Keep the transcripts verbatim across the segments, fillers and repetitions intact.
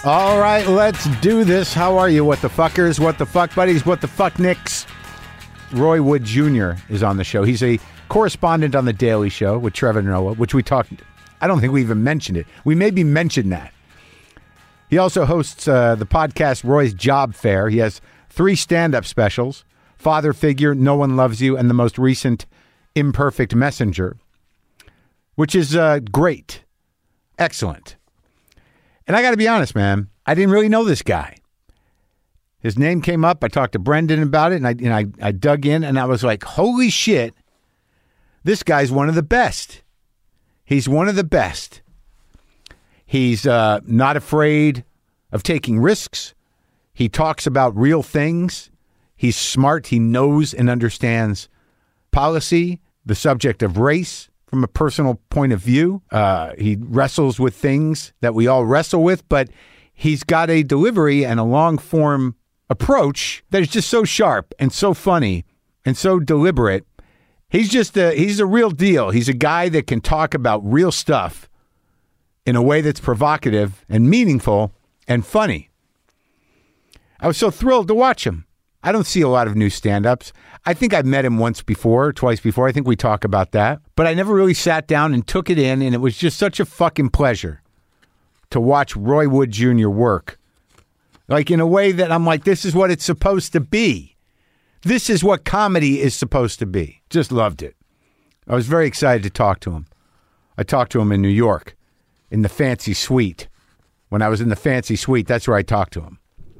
All right, let's do this. How are you, what the fuckers, what the fuck buddies, what the fuck nicks? Roy Wood Junior is on the show. He's a correspondent on The Daily Show with Trevor Noah, which we talked, I don't think we even mentioned it. We maybe mentioned that. He also hosts uh, the podcast Roy's Job Fair. He has three stand-up specials, Father Figure, No One Loves You, and the most recent Imperfect Messenger, which is uh, great. Excellent. And I got to be honest, man, I didn't really know this guy. His name came up. I talked to Brendan about it, and I, and I, I dug in, and I was like, holy shit, this guy's one of the best. He's one of the best. He's uh, not afraid of taking risks. He talks about real things. He's smart. He knows and understands policy, the subject of race from a personal point of view. Uh, he wrestles with things that we all wrestle with, but he's got a delivery and a long-form approach that is just so sharp and so funny and so deliberate. He's just a, he's a real deal. He's a guy that can talk about real stuff in a way that's provocative and meaningful and funny. I was so thrilled to watch him. I don't see a lot of new stand-ups. I think I've met him once before, twice before. I think we talk about that. But I never really sat down and took it in, and it was just such a fucking pleasure to watch Roy Wood Junior work. Like in a way that I'm like, this is what it's supposed to be. This is what comedy is supposed to be. Just loved it. I was very excited to talk to him. I talked to him in New York, in the fancy suite. When I was in the fancy suite, that's where I talked to him.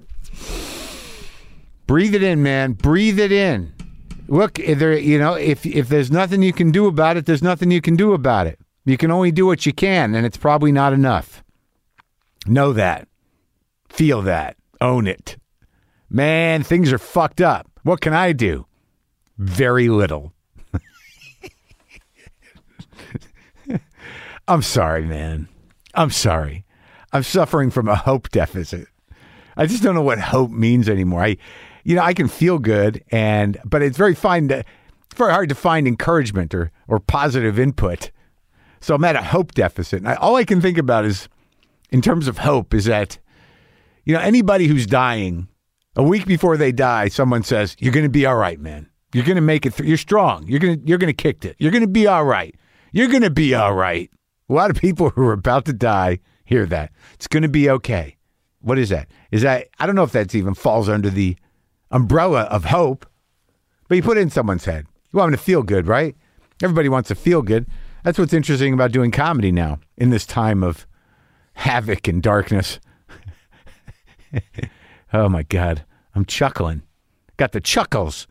Breathe it in, man. Breathe it in. Look, if there, you know, if if there's nothing you can do about it, there's nothing you can do about it. You can only do what you can, and it's probably not enough. Know that. Feel that. Own it. Man, things are fucked up. What can I do? Very little. I'm sorry, man. I'm sorry. I'm suffering from a hope deficit. I just don't know what hope means anymore. I, you know, I can feel good, and but it's very fine to, it's very hard to find encouragement or or positive input. So I'm at a hope deficit. And I, all I can think about is, in terms of hope, is that, you know, anybody who's dying, a week before they die, someone says, "You're going to be all right, man. You're going to make it through. You're strong. You're going to you're going to kick it. You're going to be all right. You're going to be all right." A lot of people who are about to die hear that. It's going to be okay. What is that? Is that, I don't know if that even falls under the umbrella of hope, but you put it in someone's head. You want them to feel good, right? Everybody wants to feel good. That's what's interesting about doing comedy now in this time of havoc and darkness. Oh my God. I'm chuckling. Got the chuckles.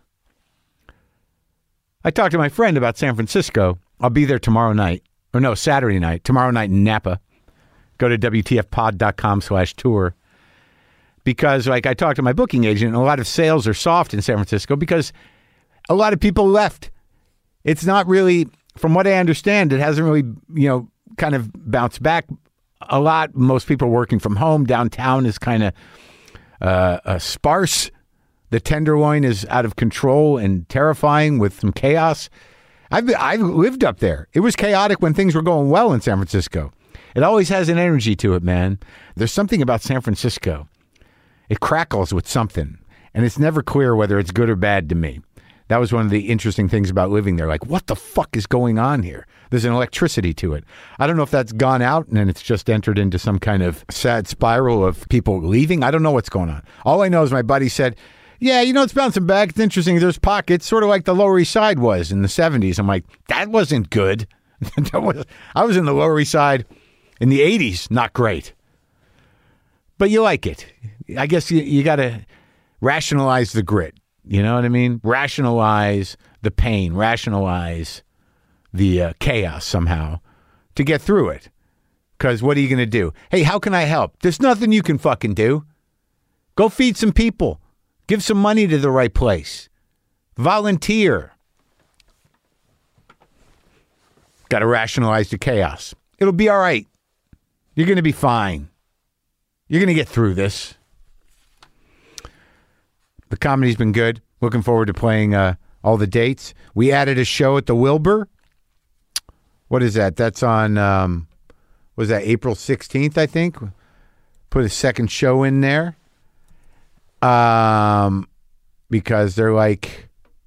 I talked to my friend about San Francisco. I'll be there tomorrow night. Or no, Saturday night. Tomorrow night in Napa. Go to W T F pod dot com slash tour. Because, like, I talked to my booking agent, and a lot of sales are soft in San Francisco because a lot of people left. It's not really, from what I understand, it hasn't really, you know, kind of bounced back a lot. Most people are working from home. Downtown is kind of uh, uh, sparse. The Tenderloin is out of control and terrifying with some chaos. I've I've lived up there. It was chaotic when things were going well in San Francisco. It always has an energy to it, man. There's something about San Francisco. It crackles with something, and it's never clear whether it's good or bad to me. That was one of the interesting things about living there. Like, what the fuck is going on here? There's an electricity to it. I don't know if that's gone out and then it's just entered into some kind of sad spiral of people leaving. I don't know what's going on. All I know is my buddy said, yeah, you know, it's bouncing back. It's interesting. There's pockets, sort of like the Lower East Side was in the seventies. I'm like, that wasn't good. that was, I was in the Lower East Side in the eighties. Not great. But you like it. I guess you, you got to rationalize the grit. You know what I mean? Rationalize the pain. Rationalize the uh, chaos somehow to get through it. Because what are you going to do? Hey, how can I help? There's nothing you can fucking do. Go feed some people. Give some money to the right place. Volunteer. Got to rationalize the chaos. It'll be all right. You're going to be fine. You're going to get through this. The comedy's been good. Looking forward to playing uh, all the dates. We added a show at the Wilbur. What is that? That's on, um, was that April sixteenth, I think? put a second show in there. Um, because they're like,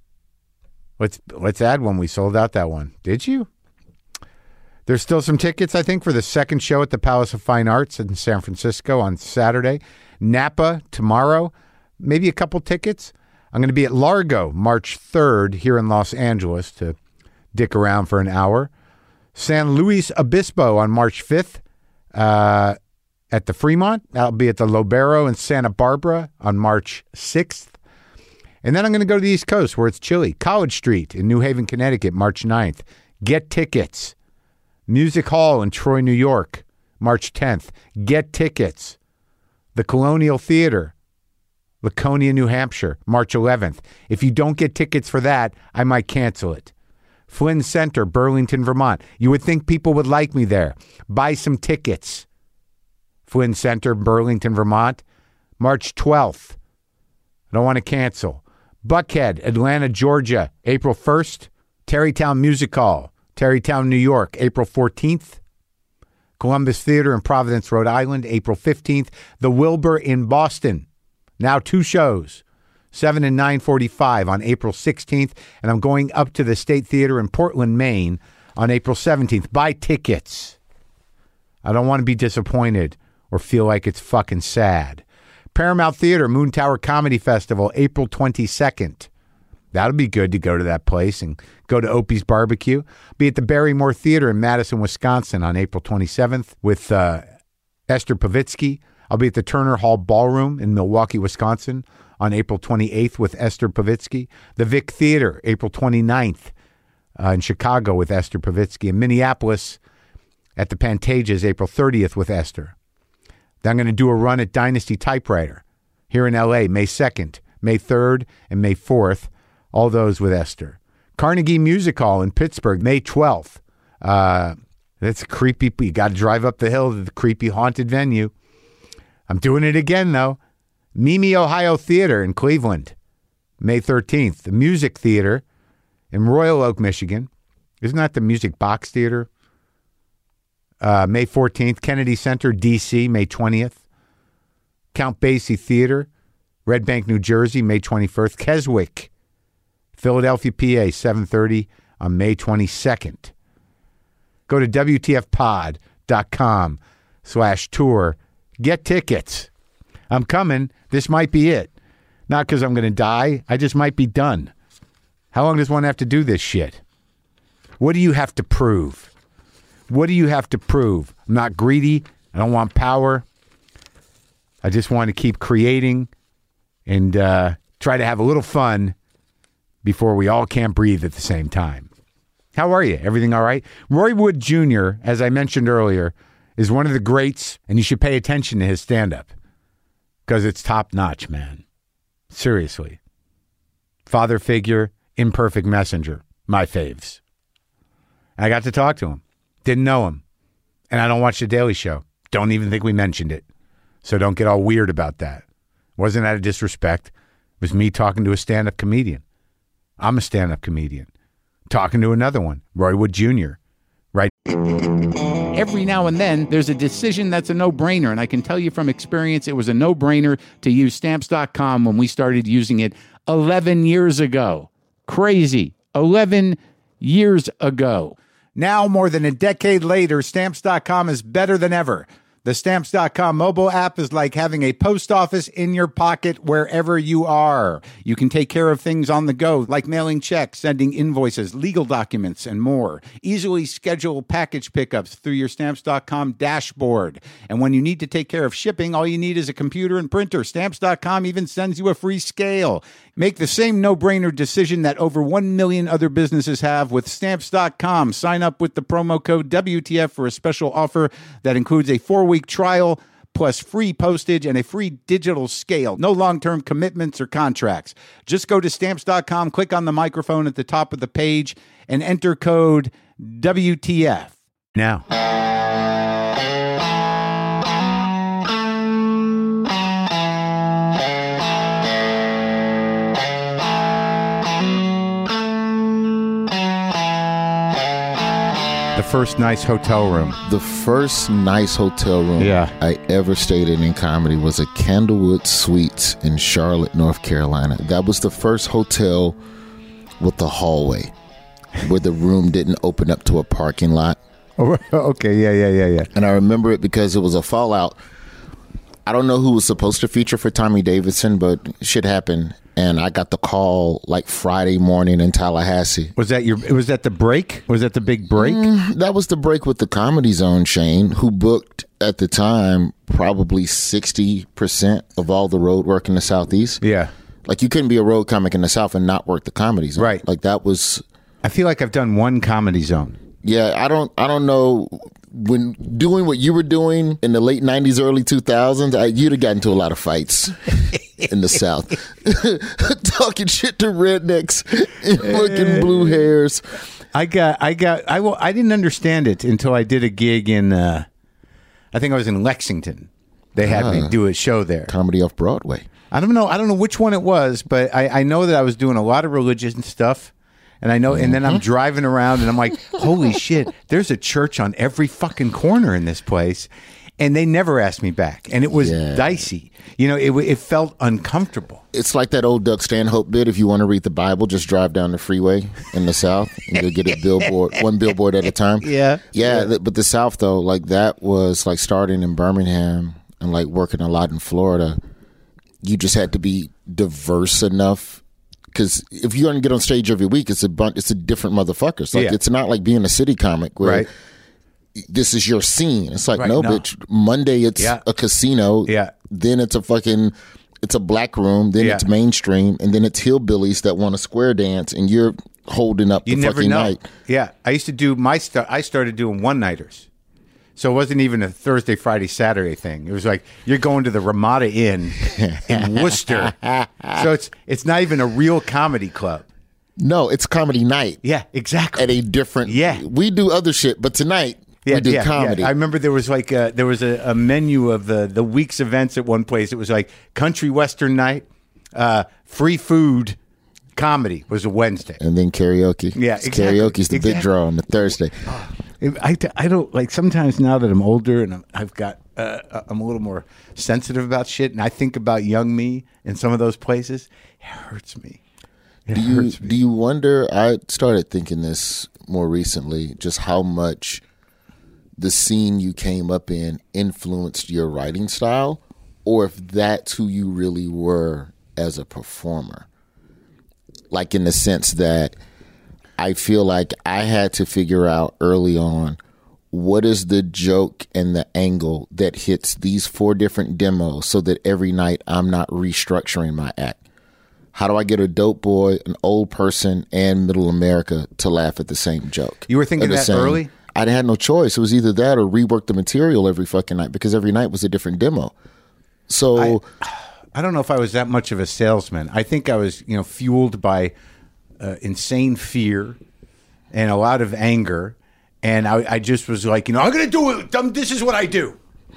let's let's add one. We sold out that one. Did you? There's still some tickets, I think, for the second show at the Palace of Fine Arts in San Francisco on Saturday. Napa tomorrow. Maybe a couple tickets. I'm going to be at Largo March third here in Los Angeles to dick around for an hour. San Luis Obispo on March fifth uh, at the Fremont. I'll be at the Lobero in Santa Barbara on March sixth. And then I'm going to go to the East Coast where it's chilly. College Street in New Haven, Connecticut, March ninth. Get tickets. Music Hall in Troy, New York, March tenth. Get tickets. The Colonial Theater, Laconia, New Hampshire, March eleventh. If you don't get tickets for that, I might cancel it. Flynn Center, Burlington, Vermont. You would think people would like me there. Buy some tickets. Flynn Center, Burlington, Vermont, March twelfth. I don't want to cancel. Buckhead, Atlanta, Georgia, April first. Tarrytown Music Hall, Tarrytown, New York, April fourteenth. Columbus Theater in Providence, Rhode Island, April fifteenth. The Wilbur in Boston. Now two shows, seven and nine forty-five on April sixteenth. And I'm going up to the State Theater in Portland, Maine on April seventeenth. Buy tickets. I don't want to be disappointed or feel like it's fucking sad. Paramount Theater, Moon Tower Comedy Festival, April twenty-second. That'll be good to go to that place and go to Opie's Barbecue. Be at the Barrymore Theater in Madison, Wisconsin on April twenty-seventh with uh, Esther Povitsky. I'll be at the Turner Hall Ballroom in Milwaukee, Wisconsin on April twenty-eighth with Esther Povitsky. The Vic Theater, April twenty-ninth uh, in Chicago with Esther Povitsky. In Minneapolis at the Pantages, April thirtieth with Esther. Then I'm going to do a run at Dynasty Typewriter here in L A, May second, May third, and May fourth. All those with Esther. Carnegie Music Hall in Pittsburgh, May twelfth. Uh, that's creepy. You got to drive up the hill to the creepy haunted venue. I'm doing it again, though. Mimi Ohio Theater in Cleveland, May thirteenth. The Music Theater in Royal Oak, Michigan. Isn't that the Music Box Theater? Uh, May fourteenth. Kennedy Center, D C, May twentieth. Count Basie Theater, Red Bank, New Jersey, May twenty-first. Keswick, Philadelphia, P A, seven thirty on May twenty-second. Go to W T F pod dot com slash tour. Get tickets. I'm coming. This might be it. Not because I'm going to die. I just might be done. How long does one have to do this shit? What do you have to prove? What do you have to prove? I'm not greedy. I don't want power. I just want to keep creating and uh, try to have a little fun before we all can't breathe at the same time. How are you? Everything all right? Roy Wood Junior, as I mentioned earlier, is one of the greats, and you should pay attention to his stand-up because it's top-notch, man. Seriously. Father figure, imperfect messenger, my faves. I got to talk to him. Didn't know him. And I don't watch The Daily Show. Don't even think we mentioned it. So don't get all weird about that. Wasn't out of disrespect. It was me talking to a stand-up comedian. I'm a stand-up comedian. Talking to another one, Roy Wood Junior Right? Every now and then, there's a decision that's a no-brainer, and I can tell you from experience, it was a no-brainer to use Stamps dot com when we started using it eleven years ago. Crazy. eleven years ago. Now, more than a decade later, Stamps dot com is better than ever. The Stamps dot com mobile app is like having a post office in your pocket wherever you are. You can take care of things on the go, like mailing checks, sending invoices, legal documents, and more. Easily schedule package pickups through your Stamps dot com dashboard. And when you need to take care of shipping, all you need is a computer and printer. Stamps dot com even sends you a free scale. Make the same no-brainer decision that over one million other businesses have with Stamps dot com. Sign up with the promo code W T F for a special offer that includes a four-week trial plus free postage and a free digital scale. No long-term commitments or contracts. Just go to Stamps dot com, click on the microphone at the top of the page, and enter code W T F. Now. The first nice hotel room. The first nice hotel room Yeah. I ever stayed in in comedy was a Candlewood Suites in Charlotte, North Carolina. That was the first hotel with the hallway where the room didn't open up to a parking lot. Oh, okay, yeah, yeah, yeah, yeah. And I remember it because it was a fallout. I don't know who was supposed to feature for Tommy Davidson, but shit happened. And I got the call like Friday morning in Tallahassee. Was that your? Was that the break? Was that the big break? Mm, that was the break with the Comedy Zone, Shane, who booked at the time probably sixty percent of all the road work in the Southeast. Yeah. Like you couldn't be a road comic in the South and not work the Comedy Zone. Right. Like that was. I feel like I've done one Comedy Zone. Yeah, I don't. I don't know. When doing what you were doing in the late nineties, early two thousands, I, you'd have gotten into a lot of fights in the South. Talking shit to rednecks and fucking blue hairs. I got, I got, I will, I didn't understand it until I did a gig in, uh, I think I was in Lexington. They had me do a show there. Comedy off Broadway. I don't know, I don't know which one it was, but I, I know that I was doing a lot of religious stuff. And I know, and then I'm driving around and I'm like, holy shit, there's a church on every fucking corner in this place. And they never asked me back. And it was Yeah. dicey. You know, it, it felt uncomfortable. It's like that old Doug Stanhope bit. If you want to read the Bible, just drive down the freeway in the South and you'll get a billboard, one billboard at a time. Yeah. Yeah. Yeah. th- But the South, though, like that was like starting in Birmingham and like working a lot in Florida. You just had to be diverse enough. Because if you're going to get on stage every week, it's a bunch, it's a different motherfuckers. Like Yeah. it's not like being a city comic where Right. this is your scene. It's like Right, no, no. bitch. Monday it's Yeah. a casino. Yeah. Then it's a fucking, it's a black room. Then Yeah. it's mainstream, and then it's hillbillies that want a square dance, and you're holding up You the never fucking know. night. Yeah. I used to do my stuff. I started doing one-nighters. So it wasn't even a Thursday, Friday, Saturday thing. It was like you're going to the Ramada Inn in Worcester. So it's it's not even a real comedy club. No, it's comedy night Yeah, exactly. at a different. Yeah. we do other shit, but tonight yeah, we do yeah, comedy. yeah. I remember there was like a, there was a, a menu of the the week's events at one place. It was like country western night, uh, free food, comedy was a Wednesday. and then karaoke. Yeah, It's exactly. Karaoke's the big Exactly. draw on the Thursday. I, I don't like sometimes now that I'm older and I'm, I've got uh, I'm a little more sensitive about shit and I think about young me in some of those places. It hurts me. It Do you hurts me. do you wonder? I started thinking this more recently, just how much the scene you came up in influenced your writing style, or if that's who you really were as a performer. Like in the sense that I feel like I had to figure out early on what is the joke and the angle that hits these four different demos so that every night I'm not restructuring my act. How do I get a dope boy, an old person, and middle America to laugh at the same joke? You were thinking Or the that same- early? I had no choice. It was either that or rework the material every fucking night because every night was a different demo. So I don't know if I was that much of a salesman. I think I was, you know, fueled by uh, insane fear and a lot of anger. And I, I just was like, you know, I'm going to do it. Um, This is what I do.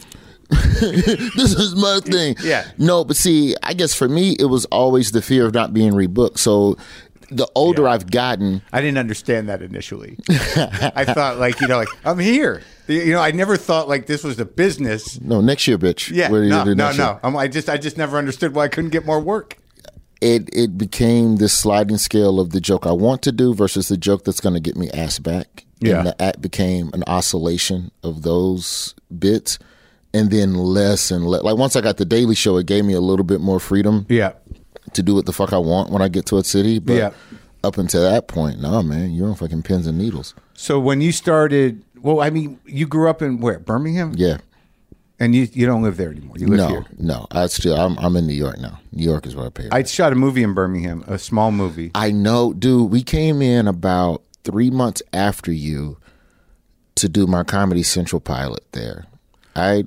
this is my thing. Yeah. No, but see, I guess for me, it was always the fear of not being rebooked. So the older Yeah. I've gotten, I didn't understand that initially. I thought like, you know, like I'm here. You know, I never thought like this was a business. no, next year, bitch. Yeah, What are you no, gonna do no, next year? no. I'm, I just, I just never understood why I couldn't get more work. It it became this sliding scale of the joke I want to do versus the joke that's going to get me asked back. Yeah. And the act became an oscillation of those bits, and then less and less. Like once I got the Daily Show, it gave me a little bit more freedom Yeah, to do what the fuck I want when I get to a city. But Yeah. up until that point, no, man, you're on fucking pins and needles. So when you started, well, I mean, you grew up in where? Birmingham? Yeah. And you you don't live there anymore. You live No, here. no. I still, I'm, I'm in New York now. New York is where I pay. I shot a movie in Birmingham, a small movie. I know, dude. We came in about three months after you to do my Comedy Central pilot there. I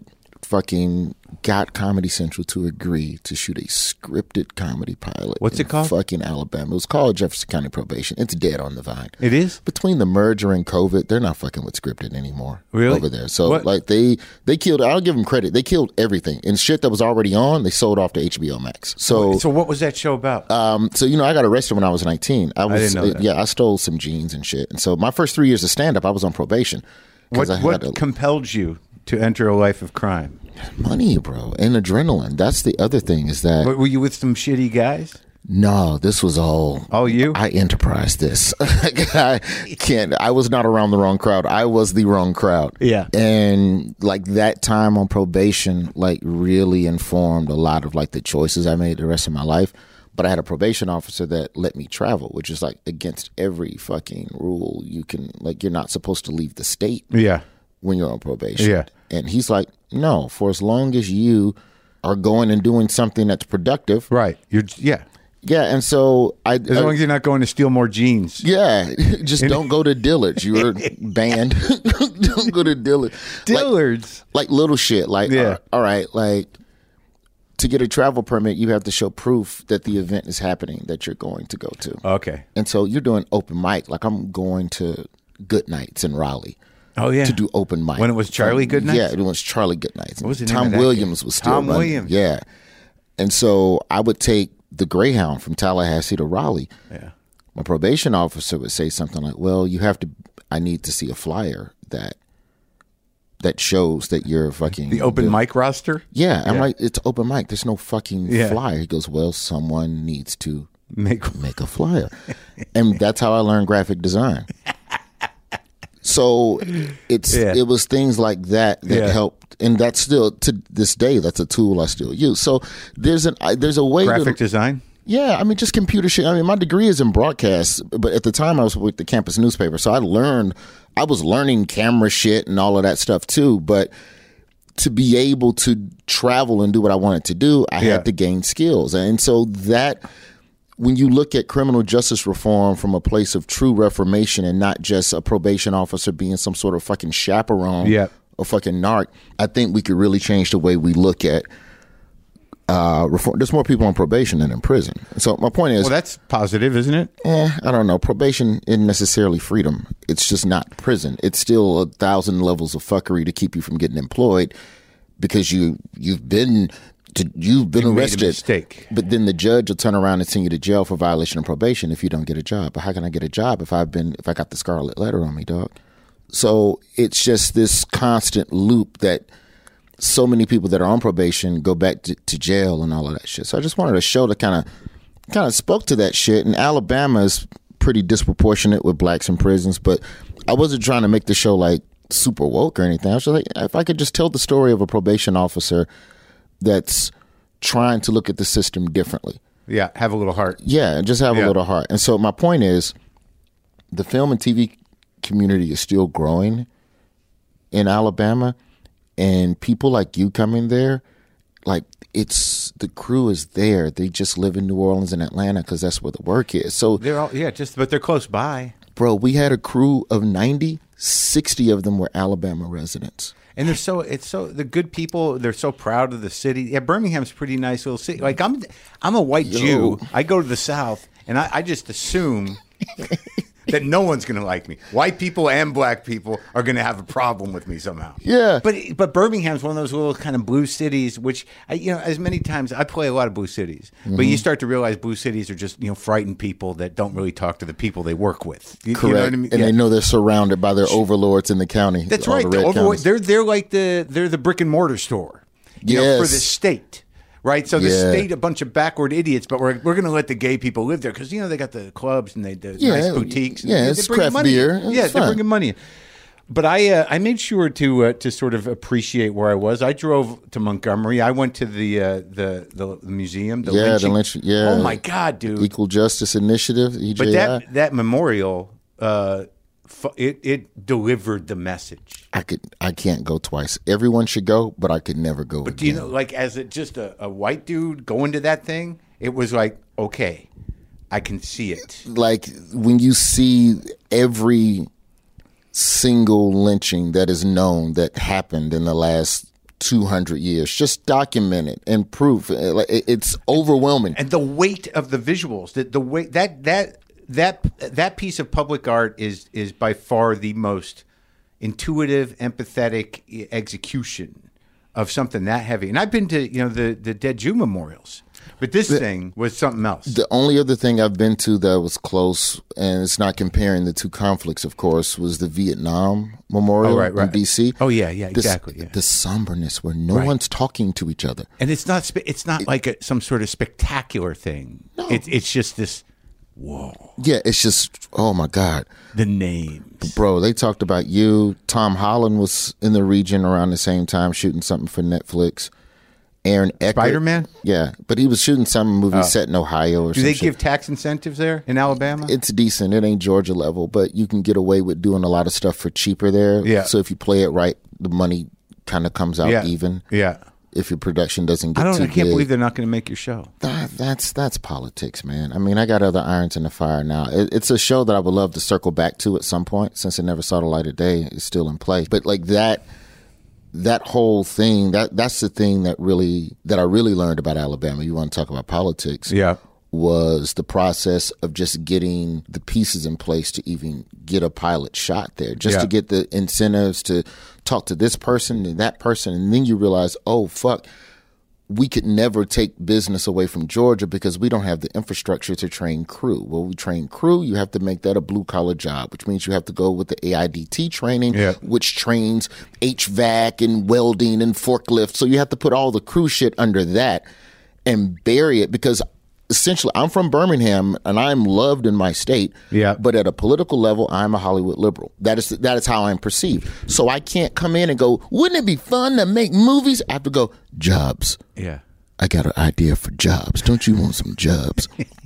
fucking got Comedy Central to agree to shoot a scripted comedy pilot. What's in it called? Fucking Alabama. It was called Jefferson County Probation. It's dead on the vine. It is? Between the merger and COVID, they're not fucking with scripted anymore. Really? Over there. So What? like they they killed. I'll give them credit. They killed everything and shit that was already on. They sold off to H B O Max. So So what was that show about? um, so you know, I got arrested when I was nineteen. I was didn't know that. yeah, I stole some jeans and shit. And so my first three years of stand up, I was on probation. 'Cause what I what had a- compelled you to enter a life of crime? money, bro, and adrenaline. That's the other thing is that What, were you with some shitty guys? no, this was all. Oh, you? I enterprised this. I can't. I was not around the wrong crowd. I was the wrong crowd. Yeah. And like that time on probation, like really informed a lot of like the choices I made the rest of my life. But I had a probation officer that let me travel, which is like against every fucking rule. You can like you're not supposed to leave the state Yeah. when you're on probation. Yeah. And he's like, no, for as long as you are going and doing something that's productive. Right. You're yeah. Yeah. And so I, As long as you're not going to steal more jeans. yeah, just don't go to Dillard's. You're banned. Don't go to Dillard's. Dillard's. Like, like little shit. Like, Yeah. all right, like to get a travel permit, you have to show proof that the event is happening that you're going to go to. Okay. And so you're doing open mic. Like I'm going to Good Nights in Raleigh. Oh yeah. To do open mic. When it was Charlie Goodnights? Yeah, it was Charlie Goodnights. What was the name Tom of that Williams kid? was still Tom running. Williams. Yeah. And so I would take the Greyhound from Tallahassee to Raleigh. Yeah. My probation officer would say something like, well, you have to, I need to see a flyer that that shows that you're fucking. The open you're- mic roster? Yeah. I'm Yeah. like, it's open mic. There's no fucking Yeah. flyer. He goes, well, someone needs to Make make a flyer. And that's how I learned graphic design. So it's Yeah. it was things like that that Yeah. helped, and that's still to this day that's a tool I still use. So there's an I- there's a way graphic to design? yeah, I mean just computer shit. I mean my degree is in broadcast, but at the time I was with the campus newspaper, so I learned I was learning camera shit and all of that stuff too. But to be able to travel and do what I wanted to do, I Yeah. had to gain skills, and so that. When you look at criminal justice reform from a place of true reformation and not just a probation officer being some sort of fucking chaperone Yeah. or fucking narc, I think we could really change the way we look at uh, reform. There's more people on probation than in prison. So my point is, Well, that's positive, isn't it? eh, I don't know. Probation isn't necessarily freedom. It's just not prison. It's still a thousand levels of fuckery to keep you from getting employed because you you've been to, you've been You made a arrested. mistake. But then the judge will turn around and send you to jail for violation of probation if you don't get a job. But how can I get a job if I've been if I got the scarlet letter on me, dog? So it's just this constant loop that so many people that are on probation go back to, to jail and all of that shit. So I just wanted a show that kind of kind of spoke to that shit. And Alabama is pretty disproportionate with blacks in prisons, but I wasn't trying to make the show like super woke or anything. I was just like, if I could just tell the story of a probation officer that's trying to look at the system differently. Yeah, have a little heart. Yeah, just have Yeah. a little heart. And so my point is the film and T V community is still growing in Alabama, and people like you coming there, like it's the crew is there. They just live in New Orleans and Atlanta because that's where the work is. So, They're all yeah, just but they're close by. bro, we had a crew of ninety, sixty of them were Alabama residents. And they're so it's so the good people. They're so proud of the city. Yeah, Birmingham's a pretty nice little city. Like I'm, I'm a white Yo. Jew. I go to the South, and I, I just assume that no one's going to like me. White people and black people are going to have a problem with me somehow. Yeah. But but Birmingham's one of those little kind of blue cities, which I, you know, as many times I play a lot of blue cities, but Mm-hmm. you start to realize blue cities are just you know frightened people that don't really talk to the people they work with. You, Correct. you know what I mean? And Yeah. they know they're surrounded by their overlords in the county. That's all right. the The red overlord- counties. they're they're like the they're the brick and mortar store, you know, for Yes. the state, right? So the Yeah. state, a bunch of backward idiots, but we're we're going to let the gay people live there because you know they got the clubs and they the Yeah, nice boutiques. and yeah, they- it's they bring craft money in. beer. It's Yeah, they're fun. bringing money in. But I uh, I made sure to uh, to sort of appreciate where I was. I drove to Montgomery. I went to the uh, the, the the museum. The Yeah, the lynching. lynch- yeah. Oh my God, dude! Equal Justice Initiative, E J I. But that that memorial, uh, fu- it it delivered the message. I could, I can't go twice. Everyone should go, but I could never go. But do you know, like, as a, just a, a white dude going to that thing, it was like, okay, I can see it. Like when you see every single lynching that is known that happened in the last two hundred years. Just document it and proof. It's overwhelming. And the weight of the visuals, the, the weight that that that that piece of public art is is by far the most intuitive, empathetic execution of something that heavy. And I've been to, you know, the the Dead Jew memorials. But this the, thing was something else. The only other thing I've been to that was close, and it's not comparing the two conflicts, of course, was the Vietnam Memorial oh, right, right. in D C. Oh, yeah, yeah, the, exactly. Yeah. The somberness where no right. one's talking to each other. And it's not it's not it, like a, some sort of spectacular thing. No. It, it's just this, whoa. Yeah, it's just, oh, my God. The names. Bro, they talked about you. Tom Holland was in the region around the same time shooting something for Netflix. Aaron Eckert. Spider-Man? Yeah, but he was shooting some movie oh. set in Ohio or Do some they shit. give tax incentives there in Alabama? It's decent. It ain't Georgia level, but you can get away with doing a lot of stuff for cheaper there. Yeah. So if you play it right, the money kind of comes out yeah. even. Yeah. If your production doesn't get I don't. too I can't big. believe they're not going to make your show. That, that's that's politics, man. I mean, I got other irons in the fire now. It, it's a show that I would love to circle back to at some point, since it never saw the light of day. It's still in play, but like that. That whole thing, that that's the thing that really that I really learned about Alabama. You want to talk about politics? Yeah. Was the process of just getting the pieces in place to even get a pilot shot there, just yeah. to get the incentives to talk to this person and that person. And then you realize, oh, fuck, we could never take business away from Georgia because we don't have the infrastructure to train crew. Well, we train crew, you have to make that a blue collar job, which means you have to go with the A I D T training, yeah. which trains H V A C and welding and forklift. So you have to put all the crew shit under that and bury it, because essentially I'm from Birmingham and I'm loved in my state. Yeah. But at a political level, I'm a Hollywood liberal. That is that is how I'm perceived. So I can't come in and go, wouldn't it be fun to make movies? I have to go, jobs. Yeah. I got an idea for jobs. Don't you want some jobs?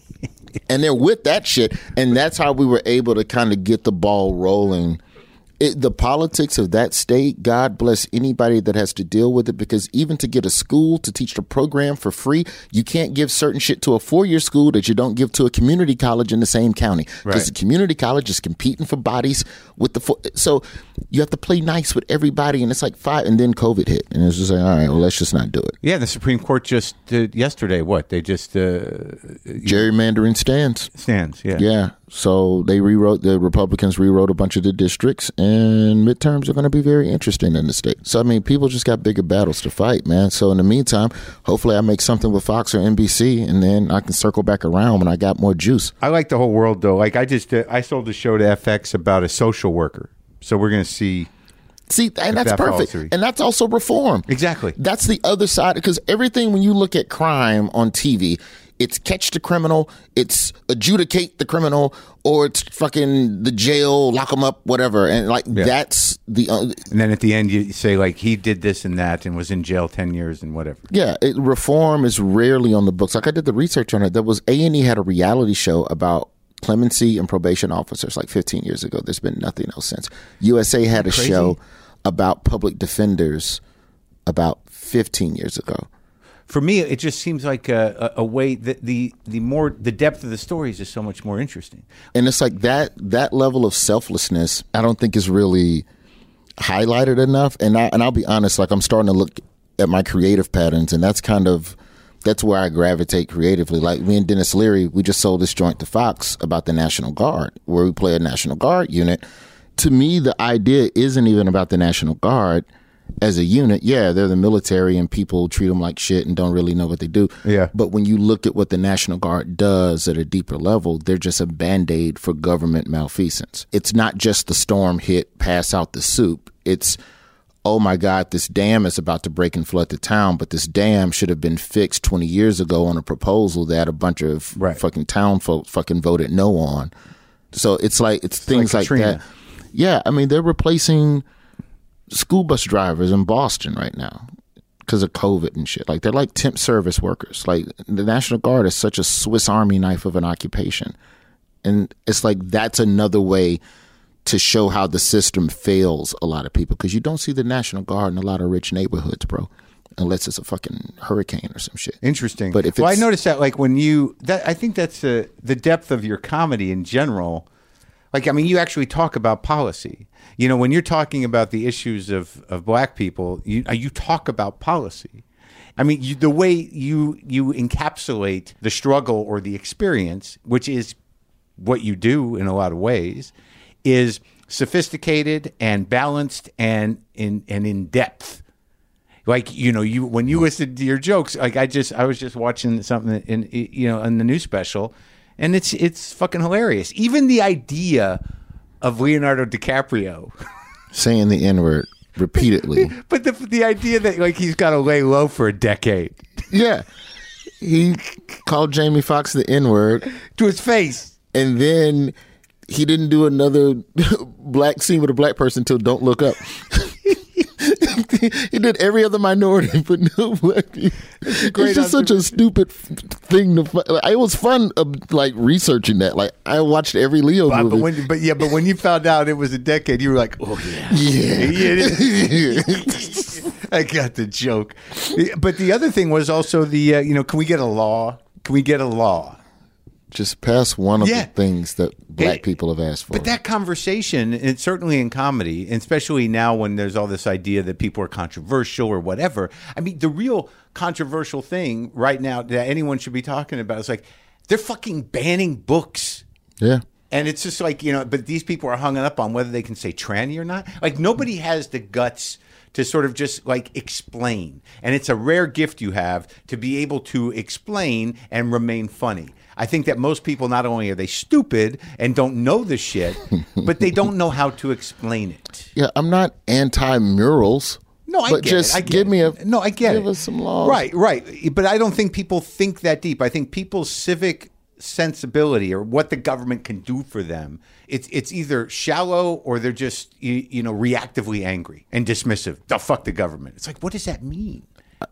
And they're with that shit. And that's how we were able to kind of get the ball rolling. It, the politics of that state, God bless anybody that has to deal with it, because even to get a school to teach the program for free, you can't give certain shit to a four-year school that you don't give to a community college in the same county, because right. the community college is competing for bodies with the fo- so you have to play nice with everybody, and it's like five, and then COVID hit, and it's just like, all right, well, let's just not do it. Yeah, the Supreme Court just did yesterday. What they just uh, gerrymandering stands stands. Yeah, yeah. So they rewrote, the Republicans rewrote a bunch of the districts, and midterms are going to be very interesting in the state. So, I mean, people just got bigger battles to fight, man. So in the meantime, hopefully I make something with Fox or N B C, and then I can circle back around when I got more juice. I like the whole world, though. Like I just, uh, I sold a show to F X about a social worker. So we're going to see. See, and that's that perfect. And that's also reform. Exactly. That's the other side, because everything, when you look at crime on T V, it's catch the criminal, it's adjudicate the criminal, or it's fucking the jail, lock them up, whatever. And like yeah. that's the. Uh, and then at the end, you say like he did this and that and was in jail ten years and whatever. Yeah, it, reform is rarely on the books. Like I did the research on it. There was A and E had a reality show about clemency and probation officers like fifteen years ago. There's been nothing else since. U S A had a Crazy. show about public defenders about fifteen years ago. For me, it just seems like a, a, a way that the the more the depth of the stories is so much more interesting. And it's like that that level of selflessness, I don't think is really highlighted enough. And I and I'll be honest, like I'm starting to look at my creative patterns, and that's kind of that's where I gravitate creatively. Like me and Dennis Leary, we just sold this joint to Fox about the National Guard, where we play a National Guard unit. To me, the idea isn't even about the National Guard as a unit. Yeah, they're the military and people treat them like shit and don't really know what they do. Yeah. But when you look at what the National Guard does at a deeper level, they're just a Band-Aid for government malfeasance. It's not just the storm hit, pass out the soup. It's, oh my God, this dam is about to break and flood the town, but this dam should have been fixed twenty years ago on a proposal that a bunch of right. fucking town folk fucking voted no on. So it's like, it's, it's things like, like that. Yeah, I mean, they're replacing school bus drivers in Boston right now because of COVID and shit. Like, they're like temp service workers. Like, the National Guard is such a Swiss Army knife of an occupation. And it's like, that's another way to show how the system fails a lot of people, because you don't see the National Guard in a lot of rich neighborhoods, bro, unless it's a fucking hurricane or some shit. Interesting. But if well, it's, I noticed that, like, when you, that I think that's uh, the depth of your comedy in general. Like, I mean, you actually talk about policy. You know, when you're talking about the issues of, of black people, you you talk about policy. I mean, you, the way you you encapsulate the struggle or the experience, which is what you do in a lot of ways, is sophisticated and balanced and in and in depth. Like, you know, you when you listen to your jokes, like I just I was just watching something in you know in the new special, and it's it's fucking hilarious. Even the idea of Leonardo DiCaprio saying the N-word repeatedly, but the the idea that like he's got to lay low for a decade. Yeah, he called Jamie Foxx the N-word to his face, and then he didn't do another black scene with a black person until Don't Look Up. He did every other minority, but no black people. It's, it's just such a stupid thing to. Like, it was fun, uh, like researching that. Like I watched every Leo but, movie. But, when, but yeah, but when you found out it was a decade, you were like, oh yeah, yeah, yeah. I got the joke. But the other thing was also the uh, you know, can we get a law? Can we get a law? Just pass one of yeah. the things that black it, people have asked for. But that conversation, and certainly in comedy, and especially now when there's all this idea that people are controversial or whatever. I mean, the real controversial thing right now that anyone should be talking about is like, they're fucking banning books. Yeah. And it's just like, you know, but these people are hung up on whether they can say tranny or not. Like, nobody has the guts to sort of just like explain. And it's a rare gift you have to be able to explain and remain funny. I think that most people, not only are they stupid and don't know the shit, but they don't know how to explain it. Yeah, I'm not anti-murals. No, I but get just it. I get give it. me a no, I get give it. us some laws. Right, right. But I don't think people think that deep. I think people's civic sensibility or what the government can do for them, it's it's either shallow or they're just you, you know reactively angry and dismissive. The fuck the government. It's like, what does that mean?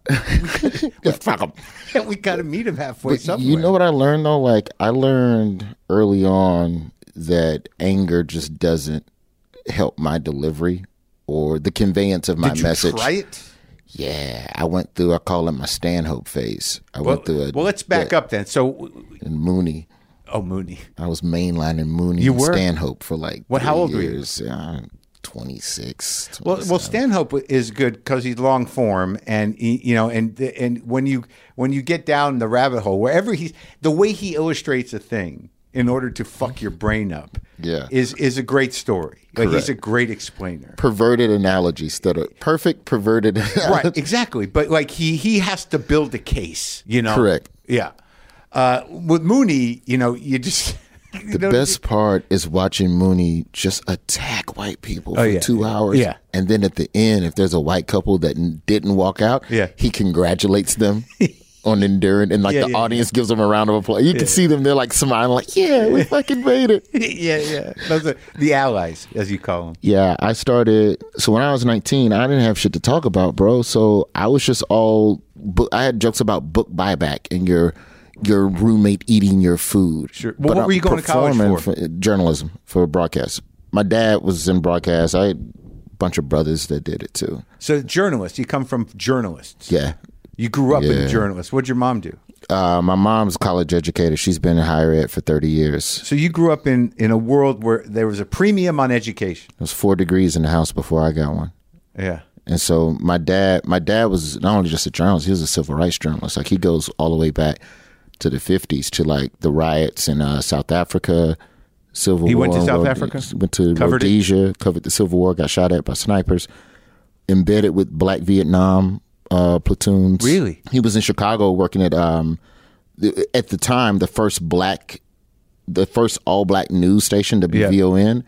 we, fuck 'em. We got to meet him halfway But somewhere. you know what I learned though? Like I learned early on that anger just doesn't help my delivery or the conveyance of my Did you message. Try it. Yeah, I went through. I call it my Stanhope phase. I Well, went through it. well, let's back yeah, up then. So, in Mooney. oh, Mooney. I was mainlining Mooney You and were? Stanhope for like What? three How old were you? years. Uh, twenty-six. Well, well, twenty-seven. Stanhope is good because he's long form, and he, you know, and and when you when you get down the rabbit hole, wherever he's the way he illustrates a thing in order to fuck your brain up, Yeah. is is a great story. Like he's Correct. a great explainer. Perverted analogies that are perfect perverted. Right, exactly. But like he he has to build a case, you know. Correct. Yeah. Uh, with Mooney, you know, you just you The know, best part is watching Mooney just attack white people for Oh, yeah. two hours. Yeah. And then at the end, if there's a white couple that n- didn't walk out, Yeah. he congratulates them on enduring. And like Yeah, the yeah, audience gives them a round of applause. You can see them, they're like smiling, like, yeah, we fucking made it. yeah, yeah. Those are the allies, as you call them. Yeah, I started. So when I was nineteen, I didn't have shit to talk about, bro. So I was just all. Book, I had jokes about book buyback and your your roommate eating your food. Sure. Well, what I'm were you going to college performing for? Journalism, for broadcast. My dad was in broadcast. I had a bunch of brothers that did it too. So journalists, you come from journalists. Yeah. You grew up Yeah. in journalists. What'd your mom do? Uh, my mom's a college educator. She's been in higher ed for thirty years. So you grew up in, in a world where there was a premium on education. There was four degrees in the house before I got one. Yeah. And so my dad, my dad was not only just a journalist, he was a civil rights journalist. Like he goes all the way back to the fifties to like the riots in uh, South Africa, Civil He War. went to South Rhode- Africa? Went to Covered it? Rhodesia, covered the Civil War, got shot at by snipers, embedded with Black Vietnam uh, platoons. Really? He was in Chicago working at, um, the, at the time, the first black, the first all black news station, W V O N,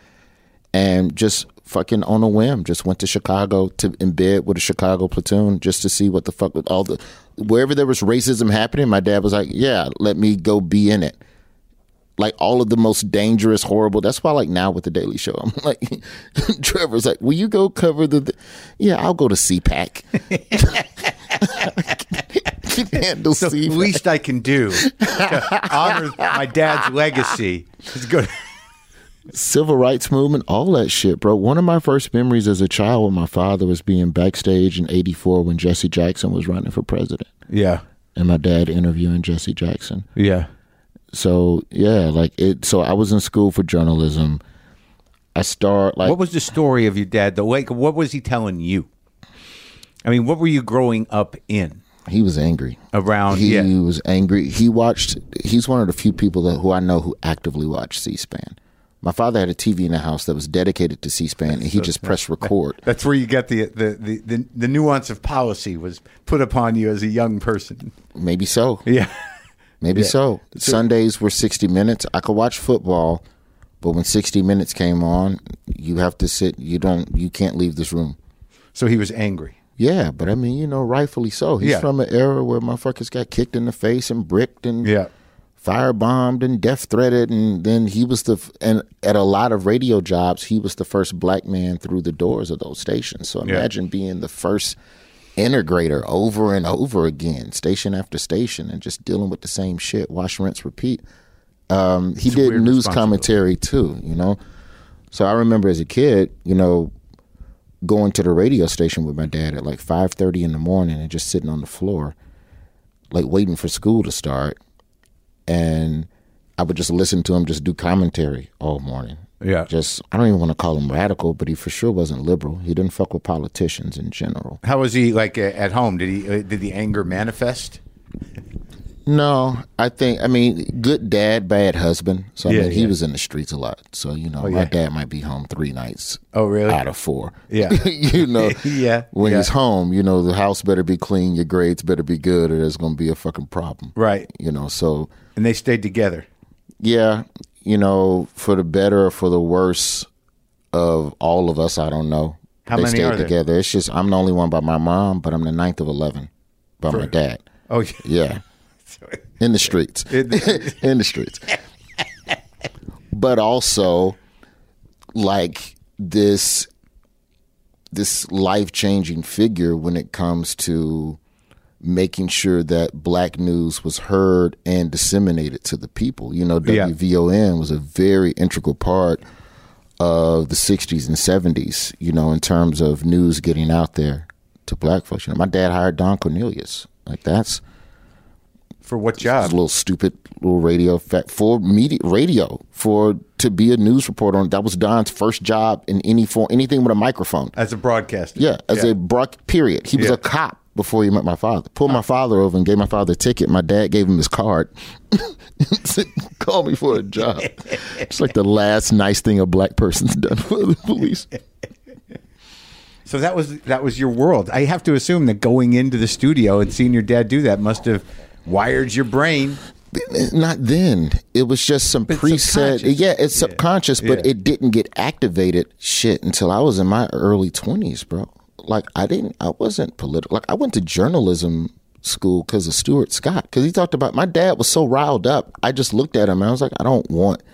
and just fucking on a whim, just went to Chicago to embed with a Chicago platoon just to see what the fuck with all the wherever there was racism happening. My dad was like, "Yeah, let me go be in it." Like all of the most dangerous, horrible. That's why, like now with the Daily Show, I'm like, Trevor's like, "Will you go cover the?" the yeah, I'll go to C PAC. Can handle So C PAC. the least I can do to honor my dad's legacy is go to Civil rights movement, all that shit, bro. One of my first memories as a child with my father was being backstage in eighty-four when Jesse Jackson was running for president. Yeah. And my dad interviewing Jesse Jackson. Yeah. So, yeah, like it. So I was in school for journalism. I start like What was the story of your dad, though? Like, what was he telling you? I mean, what were you growing up in? he was angry. Around, he yeah. was angry. He watched. He's one of the few people that who I know who actively watch C-SPAN. My father had a T V in the house that was dedicated to C-SPAN, and he just pressed record. That's where you get the, the, the, the, the nuance of policy was put upon you as a young person. Maybe so. Yeah. Maybe Yeah. so. Sundays were sixty minutes. I could watch football, but when sixty minutes came on, you have to sit. You don't. You can't leave this room. So he was angry. Yeah, but I mean, you know, rightfully so. He's Yeah. from an era where motherfuckers got kicked in the face and bricked and Yeah. firebombed and death threatened, and then he was the and at a lot of radio jobs, he was the first black man through the doors of those stations. So Yeah. imagine being the first integrator over and over again, station after station, and just dealing with the same shit. Wash, rinse, repeat. Um, he It's a did weird news responsibility. commentary too, you know. So I remember as a kid, you know, going to the radio station with my dad at like five thirty in the morning and just sitting on the floor, like waiting for school to start. And I would just listen to him just do commentary all morning. Yeah. Just, I don't even want to call him radical, but he for sure wasn't liberal. He didn't fuck with politicians in general. How was he like uh, at home? Did he uh, did the anger manifest? No, I think, I mean, good dad, bad husband. So, I Yeah, mean, he yeah. was in the streets a lot. So, you know, Oh, my yeah. dad might be home three nights Oh, really? out of four. Yeah. you know, Yeah, when yeah. he's home, you know, the house better be clean, your grades better be good, or there's going to be a fucking problem. Right. You know, so, And they stayed together. yeah, you know, for the better or for the worse of all of us, I don't know. How they many stayed are there? together. It's just, I'm the only one by my mom, but I'm the ninth of eleven by my dad. Oh, yeah. Yeah. In the streets. In the- In the streets. But also, like, this this life-changing figure when it comes to making sure that black news was heard and disseminated to the people. You know, Yeah. W V O N was a very integral part of the sixties and seventies, you know, in terms of news getting out there to black folks. You know, my dad hired Don Cornelius. Like, that's For what a job? little stupid little radio fact for media radio for to be a news reporter on. That was Don's first job in any form, anything with a microphone. As a broadcaster. Yeah, as a broad period. He was Yeah. a cop before he met my father. Pulled my father over and gave my father a ticket. My dad gave him his card. Said, call me for a job. It's like the last nice thing a black person's done for the police. So that was that was your world. I have to assume that going into the studio and seeing your dad do that must have wired your brain. Not then. It was just some But preset. subconscious. Yeah, it's subconscious, but Yeah. it didn't get activated shit until I was in my early twenties, bro. Like, I didn't, I wasn't political. Like, I went to journalism school because of Stuart Scott. Because he talked about, my dad was so riled up. I just looked at him and I was like, I don't want,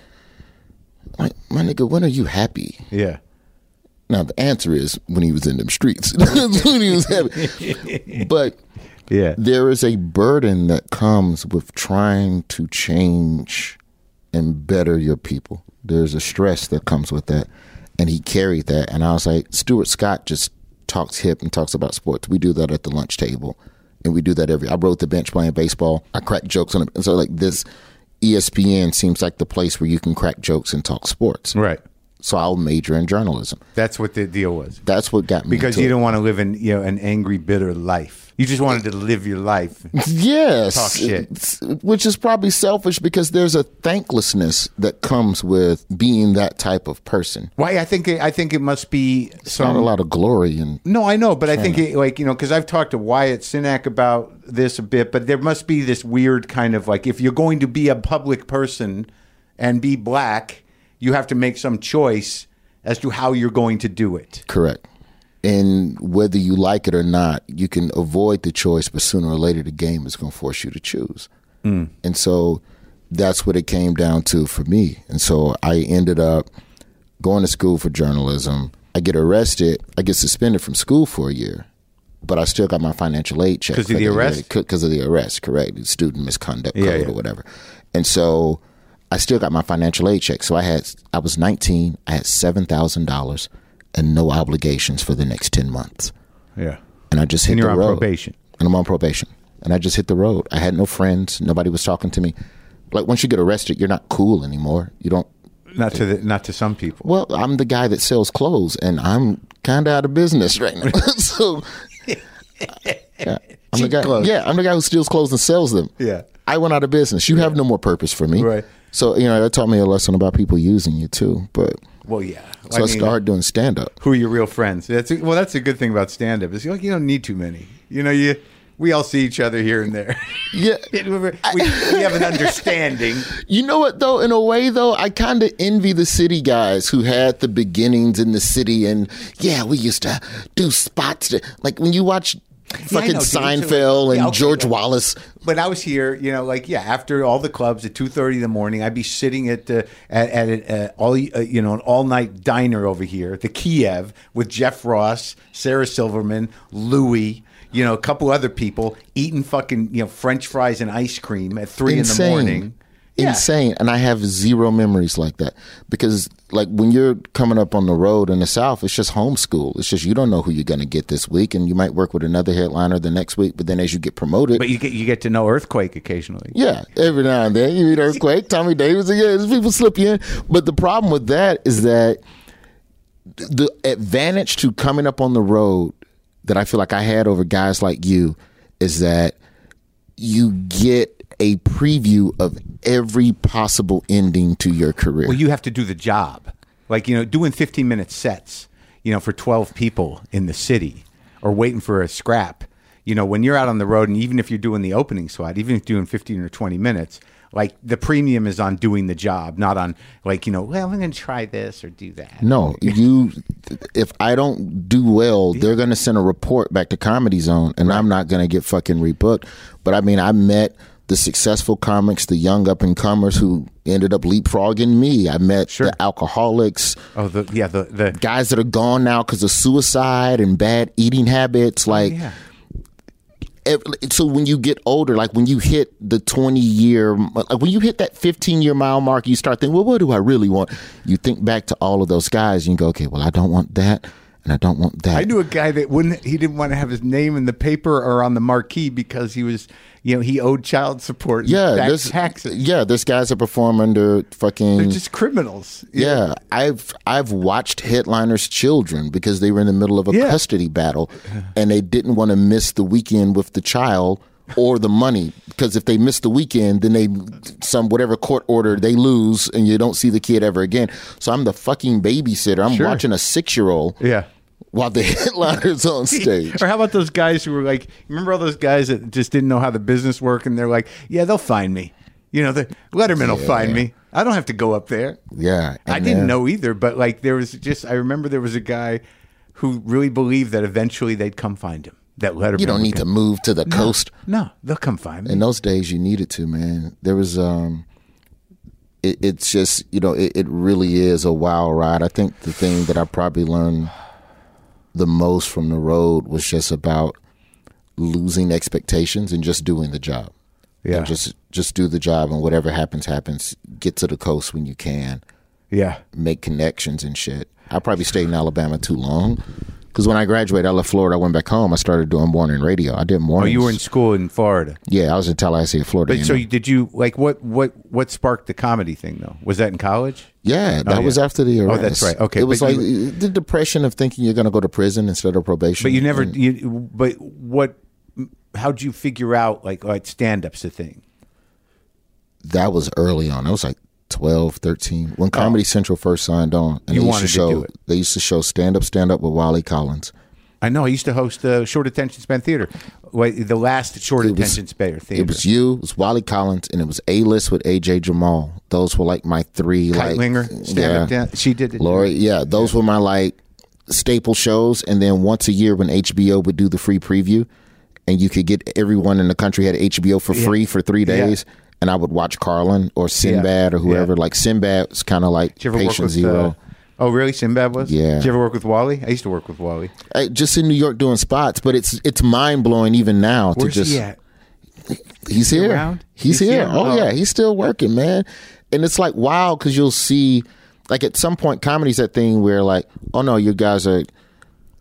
like, my nigga, when are you happy? Yeah. Now, the answer is when he was in them streets. That's when he was happy. But Yeah. there is a burden that comes with trying to change and better your people. There's a stress that comes with that. And he carried that. And I was like, Stuart Scott just talks hip and talks about sports. We do that at the lunch table. And we do that every, I rode the bench playing baseball. I crack jokes on it. And so like this E S P N seems like the place where you can crack jokes and talk sports. Right. So I'll major in journalism. That's what the deal was. That's what got me Because into you it. don't want to live in, you know, an angry, bitter life. You just wanted to live your life. Yes. Talk shit. It's- Which is probably selfish because there's a thanklessness that comes with being that type of person. Why? I think it, I think it must be some. Not a lot of glory and No, I know, but I think it, like you know, because I've talked to Wyatt Sinak about this a bit, but there must be this weird kind of like if you're going to be a public person and be black, you have to make some choice as to how you're going to do it. correct. And whether you like it or not, you can avoid the choice, but sooner or later the game is going to force you to choose. Mm. And so that's what it came down to for me. And so I ended up going to school for journalism. I get arrested. I get suspended from school for a year, but I still got my financial aid check. 'Cause of the arrest? Because of the arrest, correct. Student misconduct Yeah, code yeah. or whatever. And so I still got my financial aid check. So I had, I was nineteen. I had seven thousand dollars and no obligations for the next ten months. Yeah, And I just hit and you're the on road. probation. And I'm on probation. And I just hit the road. I had no friends. Nobody was talking to me. Like, once you get arrested, you're not cool anymore. You don't Not to the, not to some people. Well, I'm the guy that sells clothes, and I'm kind of out of business right now. so, yeah, I'm the guy. clothes. Yeah, I'm the guy who steals clothes and sells them. Yeah. I went out of business. You have no more purpose for me. Right. So, you know, that taught me a lesson about people using you too. But Well, yeah. so I, mean, started doing stand up. Who are your real friends? That's a, well, that's a good thing about stand up. Is like you don't need too many. You know, you we all see each other here and there. Yeah. we, we have an understanding. You know what, though? In a way, though, I kind of envy the city guys who had the beginnings in the city. And, yeah, we used to do spots. To, like, when you watch fucking know, dude. Seinfeld So, and yeah, okay, George yeah. Wallace. But I was here, you know, like yeah, after all the clubs at two thirty in the morning, I'd be sitting at uh, at, at uh, all uh, you know an all night diner over here, the Kiev, with Jeff Ross, Sarah Silverman, Louie, you know, a couple other people eating fucking you know French fries and ice cream at three Insane. in the morning. Yeah. Insane. And I have zero memories like that because like when you're coming up on the road in the South, it's just homeschool. It's just you don't know who you're going to get this week, and you might work with another headliner the next week. But then as you get promoted, But you get you get to know Earthquake occasionally. yeah, every now and then you meet Earthquake, Tommy Davis, yeah, people slip you in. But the problem with that is that the advantage to coming up on the road that I feel like I had over guys like you is that you get a preview of every possible ending to your career. Well, you have to do the job. Like, you know, doing fifteen minute sets, you know, for twelve people in the city or waiting for a scrap. You know, when you're out on the road and even if you're doing the opening slot, even if you're doing fifteen or twenty minutes, like the premium is on doing the job, not on like, you know, well, I'm going to try this or do that. No, you. If I don't do well, they're going to send a report back to Comedy Zone, and I'm not going to get fucking rebooked. But I mean, I met the successful comics, the young up and comers who ended up leapfrogging me. I met Sure. the alcoholics, Oh, the yeah, the the guys that are gone now because of suicide and bad eating habits. Like, yeah. ev- so when you get older, like when you hit the twenty year, like when you hit that fifteen year mile mark, you start thinking, well, what do I really want? You think back to all of those guys and you go, okay, well, I don't want that. And I don't want that. I knew a guy that wouldn't. He didn't want to have his name in the paper or on the marquee because he was, you know, he owed child support. And Yeah, back there's taxes. yeah, there's guys that perform under fucking. They're just criminals. you yeah, know? I've I've watched headliners' children because they were in the middle of a Yeah. custody battle, and they didn't want to miss the weekend with the child or the money, because if they miss the weekend, then they some whatever court order they lose, and you don't see the kid ever again. So I'm the fucking babysitter. I'm Sure. watching a six year old. Yeah. While the headliner's on stage. Or how about those guys who were like, remember all those guys that just didn't know how the business worked, and they're like, yeah, they'll find me. You know, the Letterman will find me. I don't have to go up there. Yeah. I and didn't then- know either, but like there was just, I remember there was a guy who really believed that eventually they'd come find him. That Letterman. You don't would need to come. move to the coast. No, they'll come find me. In those days, you needed to, man. There was, um, it, it's just, you know, it, it really is a wild ride. I think the thing that I probably learned the most from the road was just about losing expectations and just doing the job. Yeah. And just just do the job, and whatever happens, happens. Get to the coast when you can. Yeah. Make connections and shit. I probably stayed in Alabama too long. Because when I graduated, I left Florida. I went back home. I started doing morning radio. I did Oh, mornings. you were in school in Florida. Yeah, I was in Tallahassee, Florida. But you so know. you, did you like what what what sparked the comedy thing though? Was that in college? Yeah, that Oh, was yeah. after the arrest. Oh, that's right. Okay, It was but like you- the depression of thinking you're going to go to prison instead of probation. But you never. And You, but what? How'd you figure out like all right, stand up's a thing? that was early on. I was like twelve, thirteen when Comedy Central first signed on. And You they used wanted to show, do it. They used to show stand up, stand up with Wally Collins. I know. I used to host uh, short attention span theater. Wait, the last short It was- attention span theater. It was you, it was Wally Collins, and it was A List with A J Jamal. Those were like my three. Keitlinger, like, stand up. Down. She did it. Lori, yeah, those were my like staple shows. And then once a year when H B O would do the free preview, and you could get everyone in the country had H B O for free for three days, and I would watch Carlin or Sinbad or whoever. Yeah. Like Sinbad was kind of like Did you ever work Patient with? Zero. Uh, oh, really? Sinbad was. Yeah. Did you ever work with Wally? I used to work with Wally. I, just in New York doing spots, but it's it's mind blowing even now Where's to just. he at? He's here. around? He's, He's here. here? Oh, Oh. yeah, he's still working, man. And it's like wow, because you'll see, like at some point, comedy's that thing where like, oh no, you guys are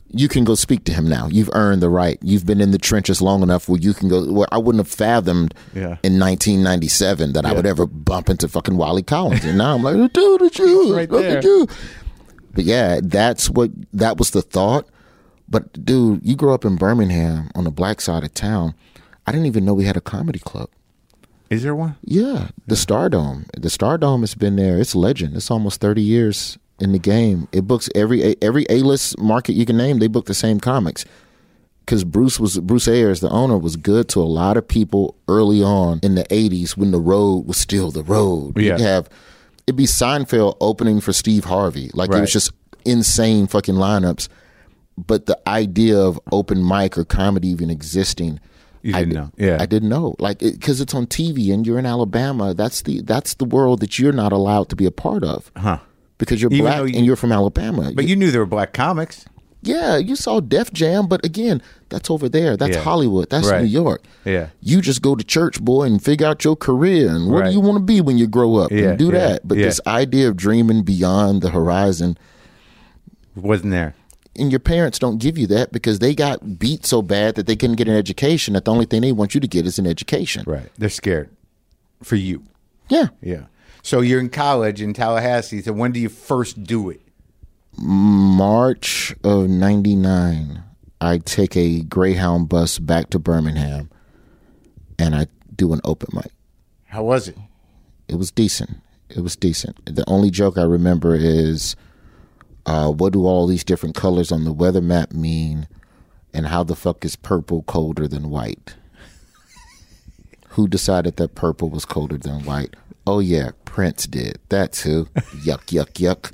you can go speak to him now. You've earned the right. You've been in the trenches long enough where you can go. Well, I wouldn't have fathomed Yeah. in nineteen ninety-seven that I Yeah. would ever bump into fucking Wally Collins. And now I'm like, dude, it's you. right Look there. at you. But yeah, that's what, that was the thought. But dude, you grew up in Birmingham on the black side of town. I didn't even know we had a comedy club. Is there one? Yeah, the Stardome. The Stardome has been there. It's legend. It's almost thirty years in the game. It books every every A-list market you can name. They book the same comics because Bruce was Bruce Ayers, the owner, was good to a lot of people early on in the eighties when the road was still the road. Yeah. You'd have it'd be Seinfeld opening for Steve Harvey. Like it Right. was just insane fucking lineups. But the idea of open mic or comedy even existing. You I didn't di- know. Yeah. I didn't know, like, because it's on T V and you're in Alabama. That's the that's the world that you're not allowed to be a part of, Huh. because you're Even black though you- and you're from Alabama. But you knew there were black comics. yeah, you saw Def Jam, but again, that's over there. That's Yeah. Hollywood. That's Right. New York. Yeah. You just go to church, boy, and figure out your career and what Right. do you want to be when you grow up, Yeah, and do yeah, that. But yeah. this idea of dreaming beyond the horizon. Wasn't there. And your parents don't give you that because they got beat so bad that they couldn't get an education. That the only thing they want you to get is an education. Right. They're scared for you. Yeah. Yeah. So you're in college in Tallahassee. So when do you first do it? March of ninety-nine, I take a Greyhound bus back to Birmingham and I do an open mic. How was it? It was decent. It was decent. The only joke I remember is, uh, what do all these different colors on the weather map mean? And how the fuck is purple colder than white? Who decided that purple was colder than white? Oh yeah, Prince did. That's who. Yuck, yuck, yuck.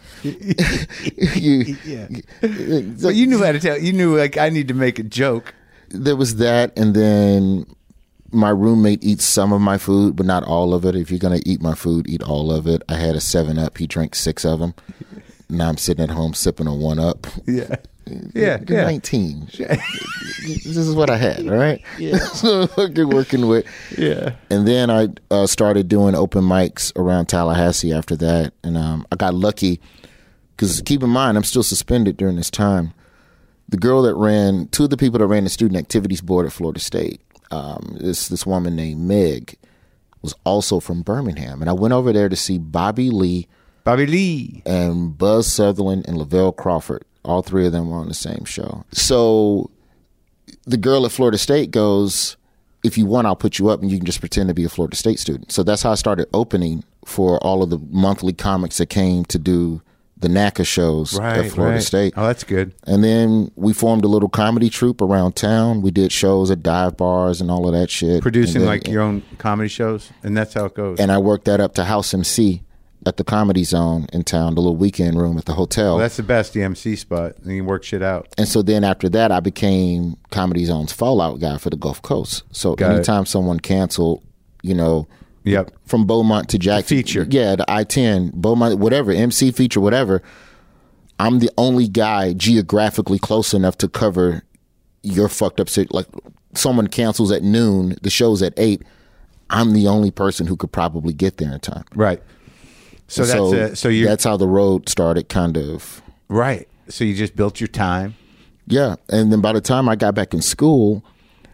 you, Yeah. But you knew how to tell. You knew, like, I need to make a joke. There was that, and then my roommate eats some of my food, but not all of it. If you're gonna eat my food, eat all of it. I had a seven up. He drank six of them. Now I'm sitting at home sipping a one up. Yeah. Yeah. You're Yeah. nineteen. This is what I had, all right? Yeah. So fucking working with. Yeah. And then I uh, started doing open mics around Tallahassee after that. And um, I got lucky because keep in mind, I'm still suspended during this time. The girl that ran, two of the people that ran the student activities board at Florida State, um, this, this woman named Meg, was also from Birmingham. And I went over there to see Bobby Lee Bobby Lee. and Buzz Sutherland and Lavelle Crawford. All three of them were on the same show. So the girl at Florida State goes, if you want, I'll put you up and you can just pretend to be a Florida State student. So that's how I started opening for all of the monthly comics that came to do the NACA shows Right. at Florida right. State. Oh, that's good. And then we formed a little comedy troupe around town. We did shows at dive bars and all of that shit. Producing And then- like your own comedy shows, and that's how it goes. And I worked that up to House M C at the Comedy Zone in town, the little weekend room at the hotel. Well, that's the best, the M C spot. And you work shit out. And so then after that, I became Comedy Zone's Fallout guy for the Gulf Coast. So Got it. anytime someone canceled, you know, Yep. from Beaumont to Jackson, feature. yeah, the I ten, Beaumont, whatever, M C feature, whatever, I'm the only guy geographically close enough to cover your fucked up shit. Like someone cancels at noon, the show's at eight. I'm the only person who could probably get there in time. Right. So that's so it. So you that's how the road started, kind of. right. So you just built your time. Yeah, and then by the time I got back in school,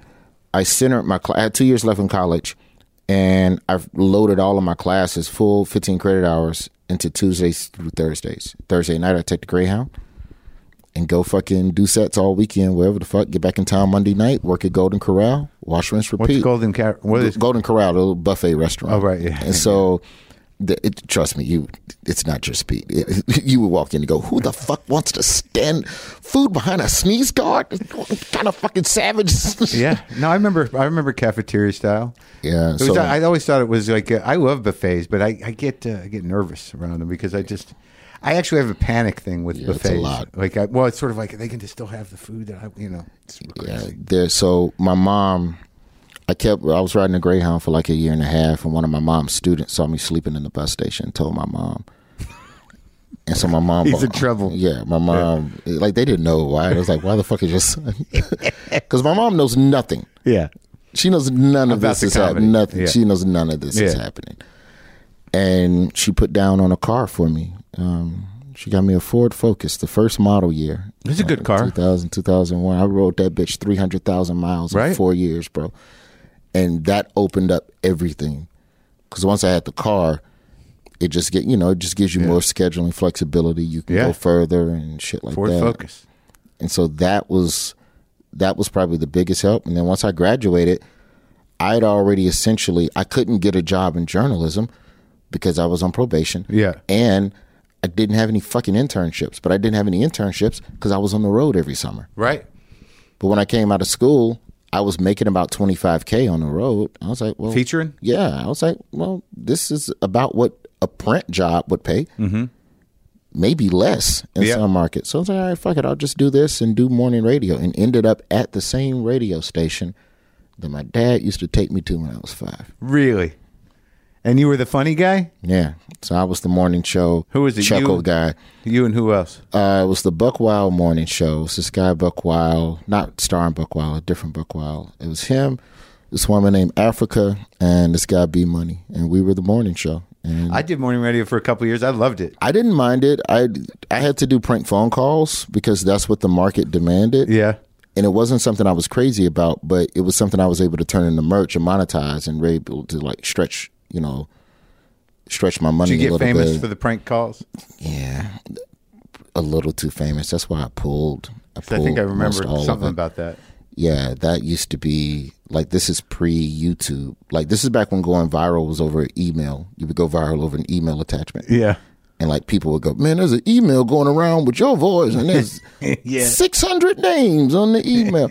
I centered my class. I had two years left in college, and I've loaded all of my classes, full fifteen credit hours, into Tuesdays through Thursdays. Thursday night, I take the Greyhound and go fucking do sets all weekend, wherever the fuck. Get back in town Monday night, work at Golden Corral, wash, rinse, repeat. What's Golden Car? What is? Golden Corral, the little buffet restaurant. Oh, right, yeah. And so, the, it, trust me, you. It's not your speed. It, you would walk in and go, "Who the fuck wants to stand food behind a sneeze guard? What kind of fucking savage?" Yeah. No, I remember. I remember cafeteria style. Yeah. It was, So I always thought it was like uh, I love buffets, but I, I get uh, I get nervous around them because I just I actually have a panic thing with Yeah, it's a buffets. lot. Like, I, well, it's sort of like they can just still have the food that I, you know. It's yeah, crazy. there. So my mom, I kept. I was riding a Greyhound for like a year and a half, and one of my mom's students saw me sleeping in the bus station and told my mom. And so my mom, He's in trouble. Yeah, my mom, like they didn't know why. It was like, why the fuck is your son? Because my mom knows nothing. Yeah. She knows none of About this the is comedy. happening. Nothing. Yeah. She knows none of this is Yeah. happening. And she put down on a car for me. Um, She got me a Ford Focus, the first model year. It's a good car. two thousand, two thousand one. I rode that bitch three hundred thousand miles Right. in four years, bro. And that opened up everything. Because once I had the car, it just get you know, it just gives you Yeah. more scheduling flexibility. You can Yeah. go further and shit like Ford that. Focus. And so that was that was probably the biggest help. And then once I graduated, I had already essentially I couldn't get a job in journalism because I was on probation. Yeah. And I didn't have any fucking internships. But I didn't have any internships because I was on the road every summer. Right. But when I came out of school, I was making about twenty-five K on the road. I was like, well, Featuring? Yeah. I was like, well, this is about what a print job would pay. Mm-hmm. Maybe less in Yeah. some markets. So I was like, all right, fuck it. I'll just do this and do morning radio, and ended up at the same radio station that my dad used to take me to when I was five. Really? And you were the funny guy? Yeah. So I was the morning show. Who was it? Chuckle You? guy. You and who else? Uh, it was the Buck Wild morning show. It's this guy Buck Wild, not starring Buck Wild, a different Buck Wild. It was him, this woman named Africa, and this guy B Money, and we were the morning show. And I did morning radio for a couple of years. I loved it. I didn't mind it. I I had to do prank phone calls because that's what the market demanded. Yeah. And it wasn't something I was crazy about, but it was something I was able to turn into merch and monetize and able to like stretch, you know, stretch my money Did you a get little famous bit. for the prank calls? Yeah, a little too famous. That's why I pulled. I, I pulled think I most remember all of something it. about that. Yeah, that used to be like, this is pre-YouTube. Like, this is back when going viral was over email. You would go viral over an email attachment. Yeah. And like people would go, man, there's an email going around with your voice, and there's Yeah. six hundred names on the email.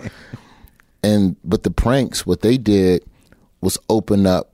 And but the pranks, what they did was open up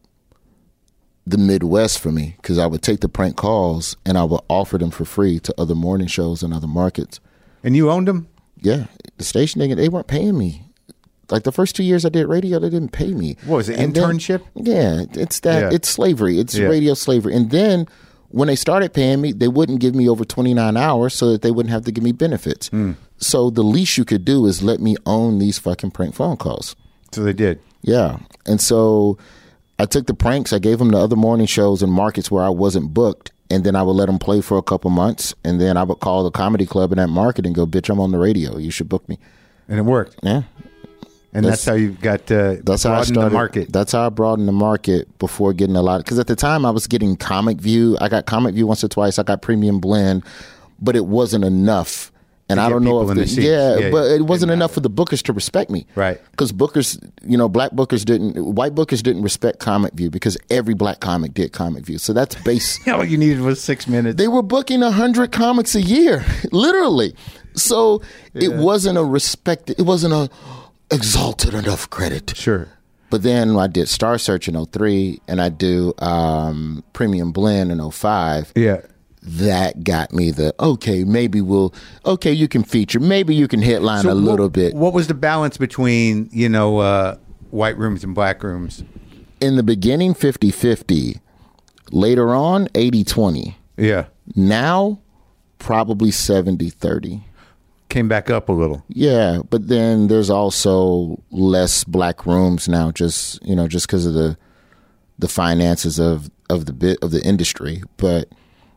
the Midwest for me, because I would take the prank calls and I would offer them for free to other morning shows in other markets. And you owned them? Yeah, the station, they, they weren't paying me. Like the first two years I did radio, they didn't pay me. What was it, And then- internship? yeah, it's that. Yeah. It's slavery. It's Yeah. radio slavery. And then when they started paying me, they wouldn't give me over twenty-nine hours so that they wouldn't have to give me benefits. Mm. So the least you could do is let me own these fucking prank phone calls. So they did. Yeah. And so I took the pranks, I gave them to other morning shows in markets where I wasn't booked, and then I would let them play for a couple months, and then I would call the comedy club in that market and go, bitch, I'm on the radio. You should book me. And it worked. Yeah. And that's, That's- how you got uh, That's how I broadened started. the market. That's how I broadened the market before getting a lot. Because at the time I was getting Comic View. I got Comic View once or twice. I got Premium Blend, but it wasn't enough. And To I get don't know people if in the, the seats. yeah, Yeah, but yeah. it wasn't Didn't enough matter. for the bookers to respect me. Right. Because bookers, you know, black bookers didn't, white bookers didn't respect Comic View because every black comic did Comic View. So that's base. All you needed was six minutes. They were booking a hundred comics a year, literally. So it wasn't a respect. It wasn't a exalted enough credit. Sure. But then I did Star Search in oh three, and I do um, Premium Blend in oh five. Yeah. That got me the, okay, maybe we'll, okay, you can feature, maybe you can headline So a what- little bit. What was the balance between, you know, uh, white rooms and black rooms? In the beginning, fifty-fifty. Later on, eighty-twenty. Yeah. Now, probably seventy-thirty. Came back up a little. Yeah, but then there's also less black rooms now, just you know, just because of the the finances of of the bit of the industry. But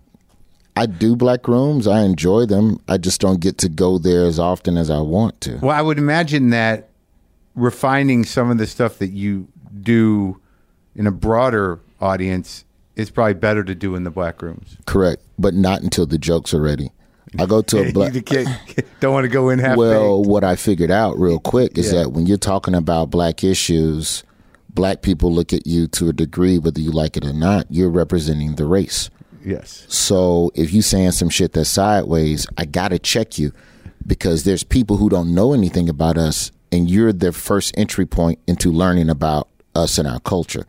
I do black rooms. I enjoy them. I just don't get to go there as often as I want to. Well, I would imagine that refining some of the stuff that you do in a broader audience is probably better to do in the black rooms. Correct, but not until the jokes are ready. I go to a black. You can't- don't want to go in half Well, baked. what I figured out real quick is Yeah. that when you're talking about black issues, black people look at you to a degree, whether you like it or not. You're representing the race. Yes. So if you saying some shit that's sideways, I gotta check you, because there's people who don't know anything about us, and you're their first entry point into learning about us and our culture.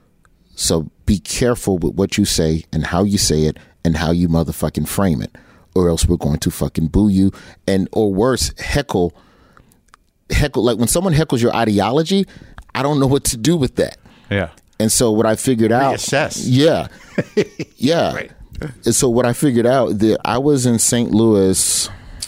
So be careful with what you say and how you say it and how you motherfucking frame it, or else we're going to fucking boo you, and or worse, heckle. Heckle, like when someone heckles your ideology, I don't know what to do with that. Yeah. And so what I figured out, Reassess. yeah, yeah. Right. And so what I figured out, that I was in Saint Louis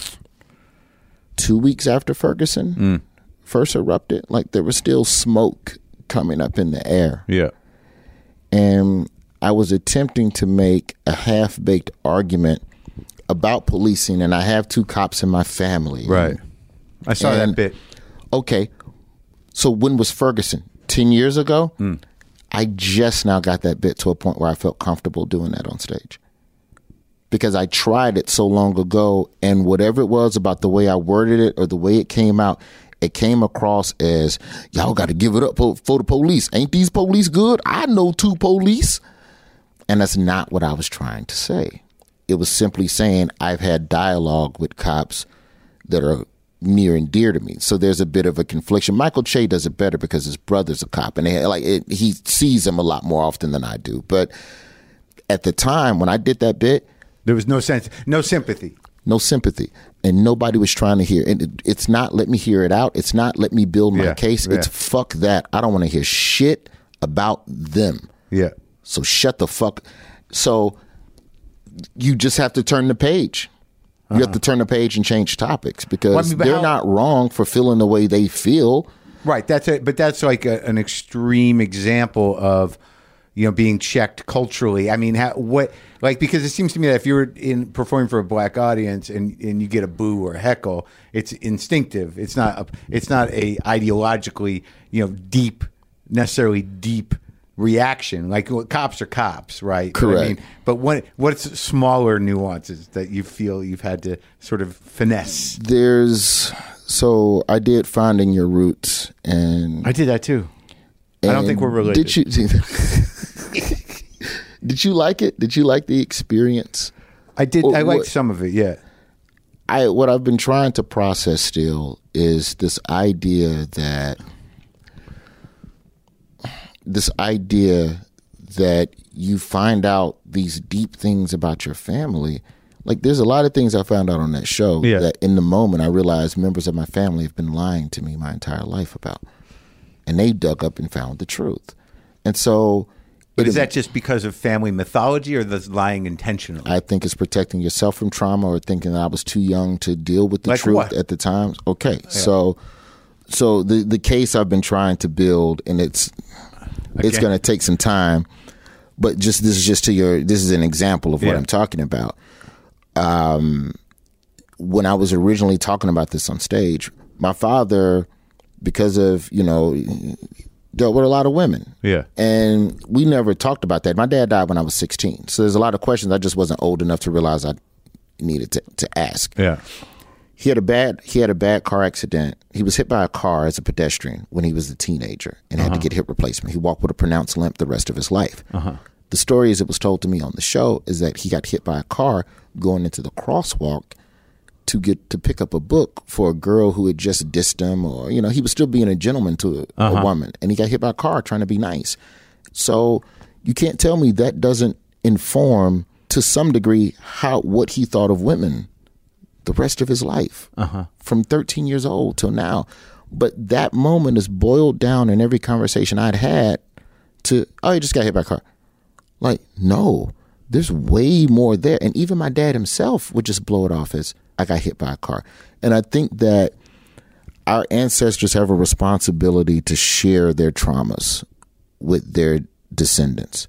two weeks after Ferguson Mm. first erupted. Like there was still smoke coming up in the air, Yeah. and I was attempting to make a half-baked argument about policing, and I have two cops in my family. Right. I saw And- that bit. Okay. So when was Ferguson? ten years ago? Mm. I just now got that bit to a point where I felt comfortable doing that on stage. Because I tried it so long ago, and whatever it was about the way I worded it or the way it came out, it came across as, y'all got to give it up for, for the police. Ain't these police good? I know two police. And that's not what I was trying to say. It was simply saying I've had dialogue with cops that are near and dear to me. So there's a bit of a confliction. Michael Che does it better because his brother's a cop, and they, like it, he sees him a lot more often than I do. But at the time when I did that bit, there was no sense, no sympathy. No sympathy. And nobody was trying to hear. And it, it's not let me hear it out. It's not let me build my yeah, case. yeah. It's fuck that. I don't want to hear shit about them. Yeah. So shut the fuck. So you just have to turn the page. You uh-huh. have to turn the page and change topics because well, I mean, they're how, not wrong for feeling the way they feel. Right. That's it. But that's like a, an extreme example of, you know, being checked culturally. I mean, how, what, like, because it seems to me that if you're in performing for a black audience and, and you get a boo or a heckle, it's instinctive. It's not, a, it's not a ideologically, you know, deep, necessarily deep reaction. Like well, cops are cops, right? Correct. I mean, but what what's smaller nuances that you feel you've had to sort of finesse? There's so I did Finding Your Roots, and I did that too. I don't think we're related. Did you? Did you like it? Did you like the experience? I did. Or, I liked what, some of it. Yeah. I what I've been trying to process still is this idea that. This idea that you find out these deep things about your family. Like there's a lot of things I found out on that show yeah. that in the moment I realized members of my family have been lying to me my entire life about. And they dug up and found the truth. And so... But is that just because of family mythology or the lying intentionally? I think it's protecting yourself from trauma or thinking that I was too young to deal with the like truth what? at the time. Okay, yeah. so so the, the case I've been trying to build, and it's... Okay. It's going to take some time, but just this is just to your. This is an example of what yeah. I'm talking about. Um, when I was originally talking about this on stage, my father, because of you know, dealt with a lot of women. Yeah, and we never talked about that. My dad died when I was sixteen, so there's a lot of questions I just wasn't old enough to realize I needed to, to ask. Yeah. He had a bad he had a bad car accident. He was hit by a car as a pedestrian when he was a teenager and had uh-huh. to get hip replacement. He walked with a pronounced limp the rest of his life. Uh-huh. The story as it was told to me on the show is that he got hit by a car going into the crosswalk to get to pick up a book for a girl who had just dissed him, or you know, he was still being a gentleman to a, uh-huh. a woman, and he got hit by a car trying to be nice. So you can't tell me that doesn't inform to some degree how what he thought of women the rest of his life, uh-huh. from thirteen years old till now. But that moment is boiled down in every conversation I'd had to, oh, you just got hit by a car. Like, no, there's way more there. And even my dad himself would just blow it off as, I got hit by a car. And I think that our ancestors have a responsibility to share their traumas with their descendants.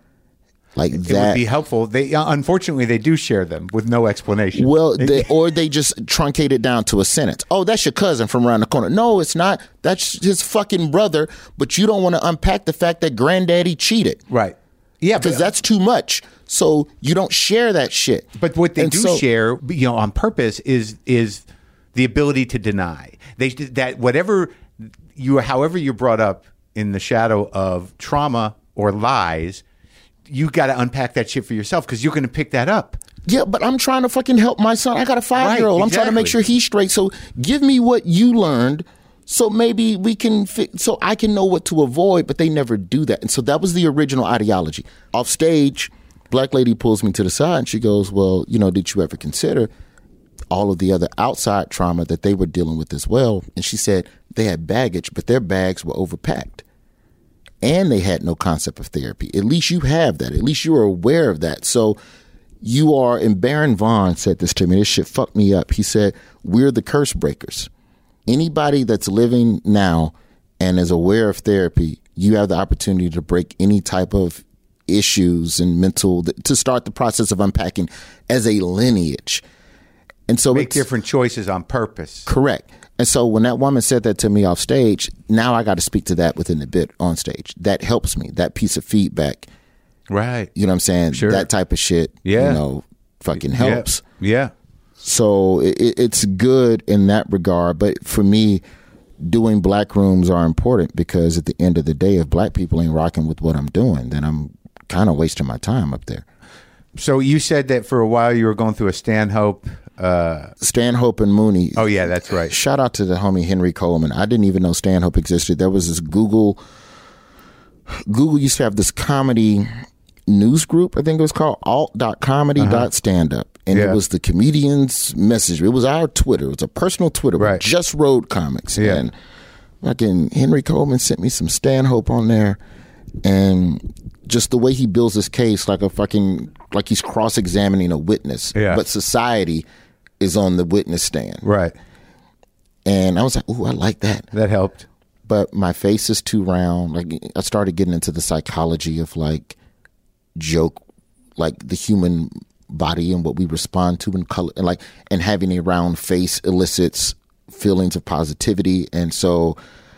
Like it that would be helpful. They unfortunately they do share them with no explanation. Well, they, or they just truncate it down to a sentence. Oh, that's your cousin from around the corner. No, it's not. That's his fucking brother. But you don't want to unpack the fact that granddaddy cheated, right? Yeah, because that's too much. So you don't share that shit. But what they and do so, share, you know, on purpose is is the ability to deny. They that whatever you, however you're brought up in the shadow of trauma or lies. You got to unpack that shit for yourself because you're going to pick that up. Yeah, but I'm trying to fucking help my son. I got a five-year-old. Right, exactly. I'm trying to make sure he's straight. So give me what you learned so maybe we can fi- so I can know what to avoid, but they never do that. And so that was the original ideology. Off stage, black lady pulls me to the side and she goes, well, you know, did you ever consider all of the other outside trauma that they were dealing with as well? And she said they had baggage, but their bags were overpacked. And they had no concept of therapy. At least you have that. At least you are aware of that. So you are, and Baron Vaughn said this to me. This shit fucked me up. He said, we're the curse breakers. Anybody that's living now and is aware of therapy, you have the opportunity to break any type of issues and mental to start the process of unpacking as a lineage. And so Make it's different choices on purpose. correct. And so when that woman said that to me off stage, now I got to speak to that within the bit on stage. That helps me. That piece of feedback, Right. you know what I'm saying? Sure. That type of shit, Yeah. you know, fucking helps. Yeah. yeah. So it, it's good in that regard. But for me, doing black rooms are important because at the end of the day, if black people ain't rocking with what I'm doing, then I'm kind of wasting my time up there. So you said that for a while you were going through a Stanhope. Uh, Stanhope and Mooney. oh, yeah, that's right. Shout out to the homie Henry Coleman. I didn't even know Stanhope existed. There was this Google. Google used to have this comedy news group, I think it was called alt dot comedy dot stand up. And Yeah. it was the comedian's message. It was our Twitter. It was a personal Twitter. Right. We just wrote comics. Yeah. And fucking Henry Coleman sent me some Stanhope on there. And just the way he builds his case, like a fucking, like he's cross-examining a witness. Yeah. But society is on the witness stand. Right. And I was like, ooh, I like that. That helped. But my face is too round. Like I started getting into the psychology of like joke, like the human body and what we respond to and color, and like and having a round face elicits feelings of positivity. And so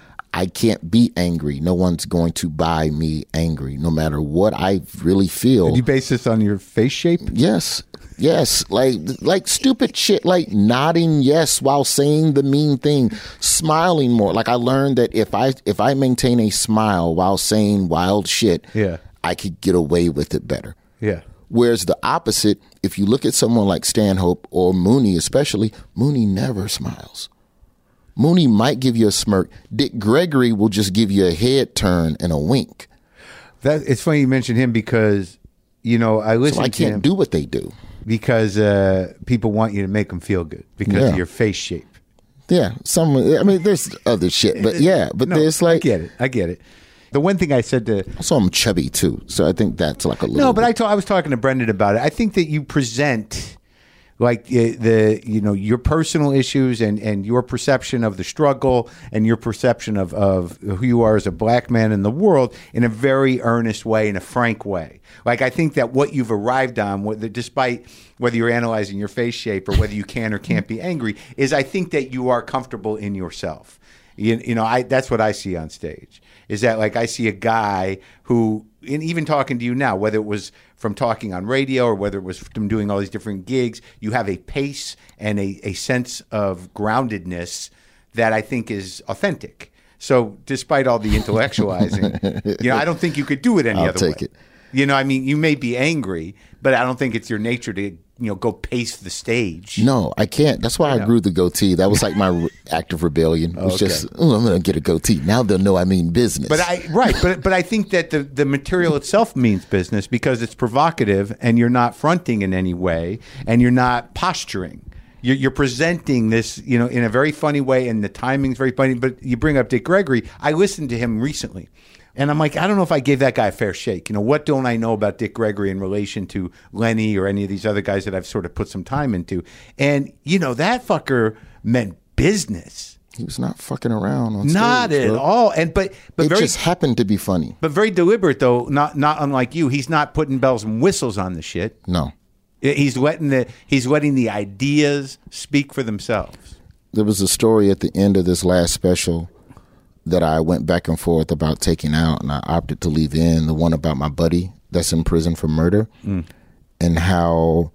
I can't be angry. No one's going to buy me angry, no matter what I really feel. Did you base this on your face shape? Yes. Yes. Like like stupid shit, like nodding yes while saying the mean thing, smiling more. Like I learned that if I if I maintain a smile while saying wild shit, Yeah. I could get away with it better. Yeah. Whereas the opposite, if you look at someone like Stanhope or Mooney especially, Mooney never smiles. Mooney might give you a smirk. Dick Gregory will just give you a head turn and a wink. That it's funny you mentioned him because, you know, I listen So I to him can't do what they do. because uh, people want you to make them feel good because Yeah. of your face shape. Yeah, some. I mean, there's other shit, but yeah, but No, there's I like, get it. I get it. The one thing I said to also I'm chubby too, so I think that's like a little. no, but bit. I, ta- I was talking to Brendan about it. I think that you present like uh, the you know your personal issues and, and your perception of the struggle and your perception of, of who you are as a black man in the world in a very earnest way, in a frank way. Like I think that what you've arrived on, whether, despite whether you're analyzing your face shape or whether you can or can't be angry, is I think that you are comfortable in yourself. You, you know, I that's what I see on stage. Is that like I see a guy who, and even talking to you now, whether it was from talking on radio or whether it was from doing all these different gigs, you have a pace and a, a sense of groundedness that I think is authentic. So despite all the intellectualizing, you know, I don't think you could do it any I'll other take way. it. You know, I mean, you may be angry, but I don't think it's your nature to, you know, go pace the stage. No, I can't. That's why I grew the goatee. That was like my re- act of rebellion. It was Okay. just, oh, I'm going to get a goatee. Now they'll know I mean business. But I right, but but I think that the, the material itself means business because it's provocative and you're not fronting in any way and you're not posturing. You're, you're presenting this, you know, in a very funny way, and the timing's very funny. But you bring up Dick Gregory. I listened to him recently, and I'm like, I don't know if I gave that guy a fair shake. You know, what don't I know about Dick Gregory in relation to Lenny or any of these other guys that I've sort of put some time into? And you know, that fucker meant business. he was not fucking around on Not stage, at bro. all. And but but It very just happened to be funny. but very deliberate though. Not not unlike you. He's not putting bells and whistles on the shit. No. He's letting the he's letting the ideas speak for themselves. There was a story at the end of this last special that I went back and forth about taking out, and I opted to leave in, the one about my buddy that's in prison for murder, mm. and how,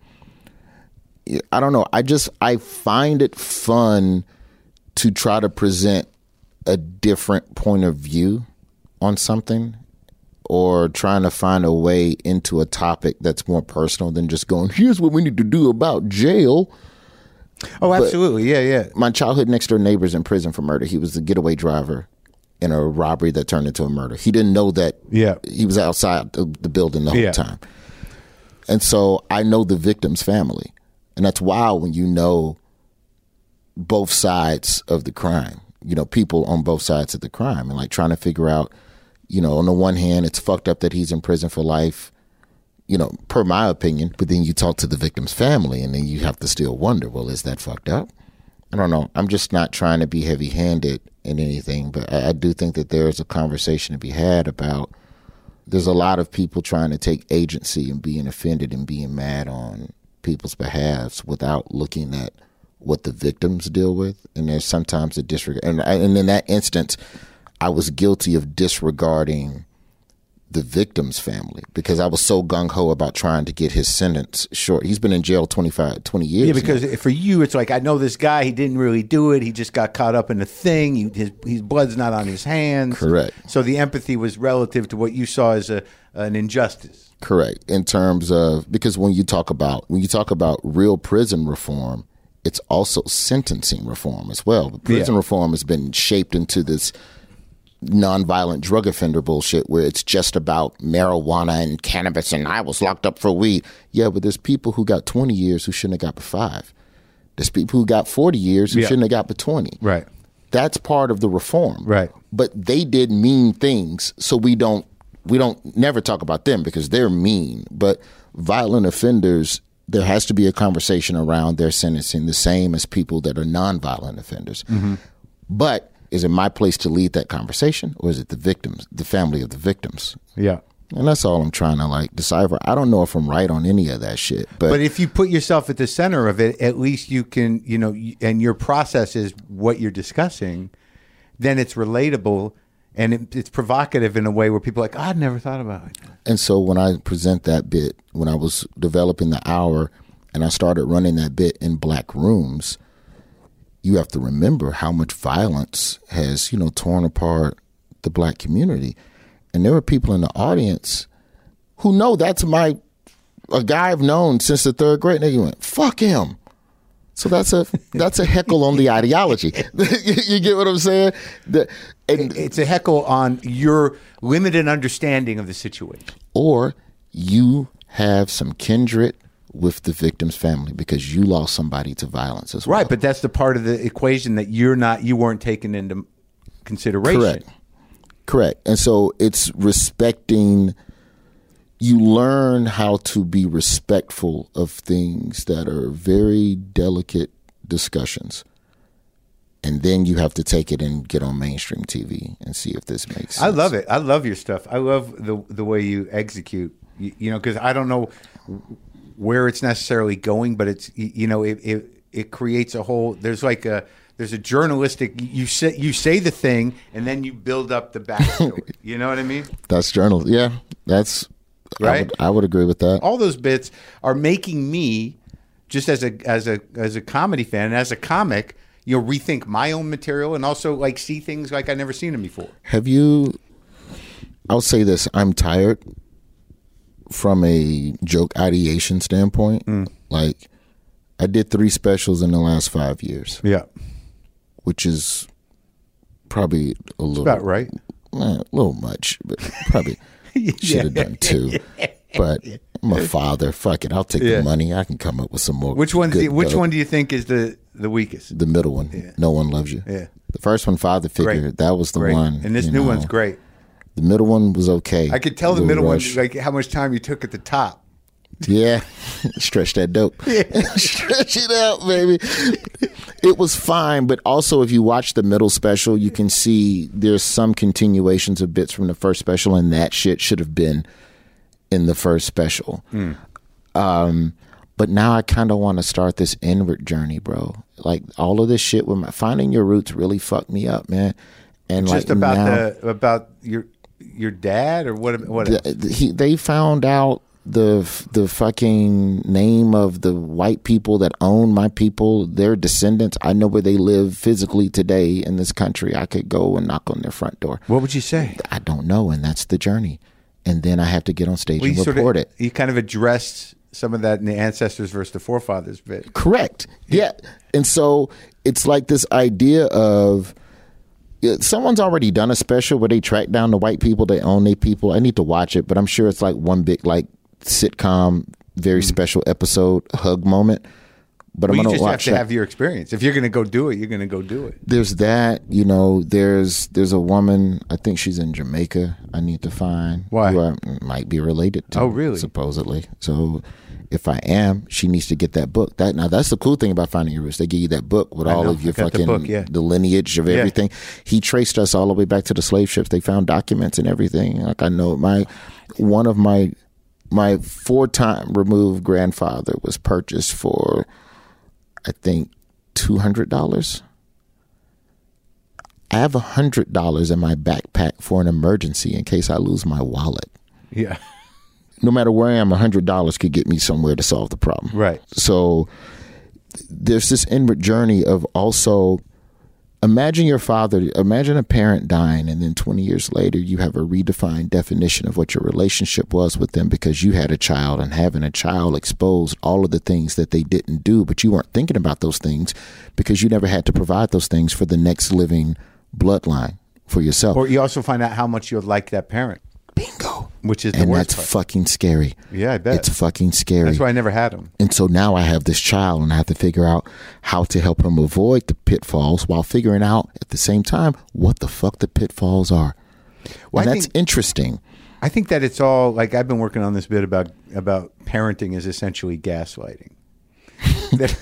I don't know, I just, I find it fun to try to present a different point of view on something, or trying to find a way into a topic that's more personal than just going, here's what we need to do about jail. Oh, absolutely. Yeah, yeah. My childhood next door neighbor's in prison for murder. He was the getaway driver in a robbery that turned into a murder. He didn't know that Yeah. he was outside the, the building the whole Yeah. time. And so I know the victim's family. And that's wild when you know both sides of the crime, you know, people on both sides of the crime, and like trying to figure out, you know, on the one hand, it's fucked up that he's in prison for life, you know, per my opinion, but then you talk to the victim's family and then you have to still wonder, well, is that fucked up? I don't know. I'm just not trying to be heavy handed in anything, but I, I do think that there is a conversation to be had about there's a lot of people trying to take agency and being offended and being mad on people's behalves without looking at what the victims deal with. And there's sometimes a disregard. And, and in that instance, I was guilty of disregarding the victim's family because I was so gung-ho about trying to get his sentence short. He's been in jail twenty-five, twenty years. Yeah, because now. For you, it's like, I know this guy, he didn't really do it. He just got caught up in the thing. He, his, his blood's not on his hands. Correct. So the empathy was relative to what you saw as a an injustice. Correct. In terms of, because when you talk about, when you talk about real prison reform, it's also sentencing reform as well. But prison Yeah. reform has been shaped into this nonviolent drug offender bullshit where it's just about marijuana and cannabis and I was locked up for weed. Yeah, but there's people who got twenty years who shouldn't have got but five. There's people who got forty years who Yeah. shouldn't have got but twenty. Right. That's part of the reform. Right. But they did mean things, so we don't we don't never talk about them because they're mean. But violent offenders, there has to be a conversation around their sentencing the same as people that are nonviolent offenders. Mm-hmm. But is it my place to lead that conversation, or is it the victims, the family of the victims? Yeah. And that's all I'm trying to like decipher. I don't know if I'm right on any of that shit, but But if you put yourself at the center of it, at least you can, you know, and your process is what you're discussing, then it's relatable and it, it's provocative in a way where people are like, oh, I'd never thought about it. And so when I present that bit, when I was developing the hour and I started running that bit in black rooms, you have to remember how much violence has, you know, torn apart the black community. And there were people in the audience who know that's my, a guy I've known since the third grade. And they went, fuck him. So that's a that's a heckle on the ideology. You get what I'm saying? The, and, It's a heckle on your limited understanding of the situation. or you have some kindred with the victim's family because you lost somebody to violence as well. Right, but that's the part of the equation that you're not, you weren't taken into consideration. Correct. Correct. And so it's respecting, you learn how to be respectful of things that are very delicate discussions. And then you have to take it and get on mainstream T V and see if this makes sense. I love it. I love your stuff. I love the the way you execute, you, you know, because I don't know where it's necessarily going, but it's, you know, it, it it creates a whole, there's like a, there's a journalistic, you say, you say the thing and then you build up the backstory. You know what I mean? That's journal. Yeah, that's Right? I would, I would agree with that. All those bits are making me, just as a as a as a comedy fan, and as a comic, you know, rethink my own material and also like see things like I've never seen them before. Have you, I'll say this, I'm tired from a joke ideation standpoint. Mm. Like, I did three specials in the last five years, Yeah, which is probably a little about right. eh, a little much, but probably should have done two. But I'm a father. Fuck it, I'll take Yeah. the money. I can come up with some more. Which one? Do good you, which dope. one do you think is the the weakest? The middle one. Yeah. No One Loves You. Yeah. The first one, Father Figure. Great. That was the Great. one. And this you new know. one's great. The middle one was okay. I could tell the Little middle rush. one, like how much time you took at the top. Yeah, stretch that dope. Stretch it out, baby. It was fine, but also if you watch the middle special, you can see there's some continuations of bits from the first special, and that shit should have been in the first special. Mm. Um, but now I kind of want to start this inward journey, bro. Like all of this shit with my finding your roots really fucked me up, man. And Just like about now, the about your your dad or what? What? the, the- he, they found out the the fucking name of the white people that own my people, their descendants. I know where they live physically today in this country. I could go and knock on their front door. What would you say? I don't know, and that's the journey. And then I have to get on stage Well, and you sort report of, it. You kind of addressed some of that in the ancestors versus the forefathers bit. Correct. Yeah. And so it's like this idea of yeah, someone's already done a special where they track down the white people, they own their people. I need to watch it, but I'm sure it's like one big like sitcom, very Mm-hmm. special episode hug moment. But Well, I'm you gonna just have watch to that. have your experience. If you're going to go do it, you're going to go do it. There's that, you know. There's there's a woman. I think she's in Jamaica. I need to find Why? who I might be related to. Oh, really? Supposedly. So, If I am, she needs to get that book. That now that's the cool thing about Finding Your Roots. They give you that book with I all know. of your I got the fucking book, yeah. the lineage of Yeah. everything. He traced us all the way back to the slave ships. They found documents and everything. Like I know my one of my my four time removed grandfather was purchased for I think two hundred dollars. I have a hundred dollars in my backpack for an emergency in case I lose my wallet. Yeah. No matter where I am, a hundred dollars could get me somewhere to solve the problem. Right. So there's this inward journey of also imagine your father, imagine a parent dying, and then twenty years later you have a redefined definition of what your relationship was with them because you had a child, and having a child exposed all of the things that they didn't do, but you weren't thinking about those things because you never had to provide those things for the next living bloodline for yourself. Or you also find out how much you like that parent. Bingo. Which is the And worst that's part. fucking scary. Yeah, I bet. It's fucking scary. That's why I never had them. And so now I have this child and I have to figure out how to help him avoid the pitfalls while figuring out at the same time what the fuck the pitfalls are. Well, and I that's think- interesting. I think that it's all like I've been working on this bit about about parenting is essentially gaslighting. That-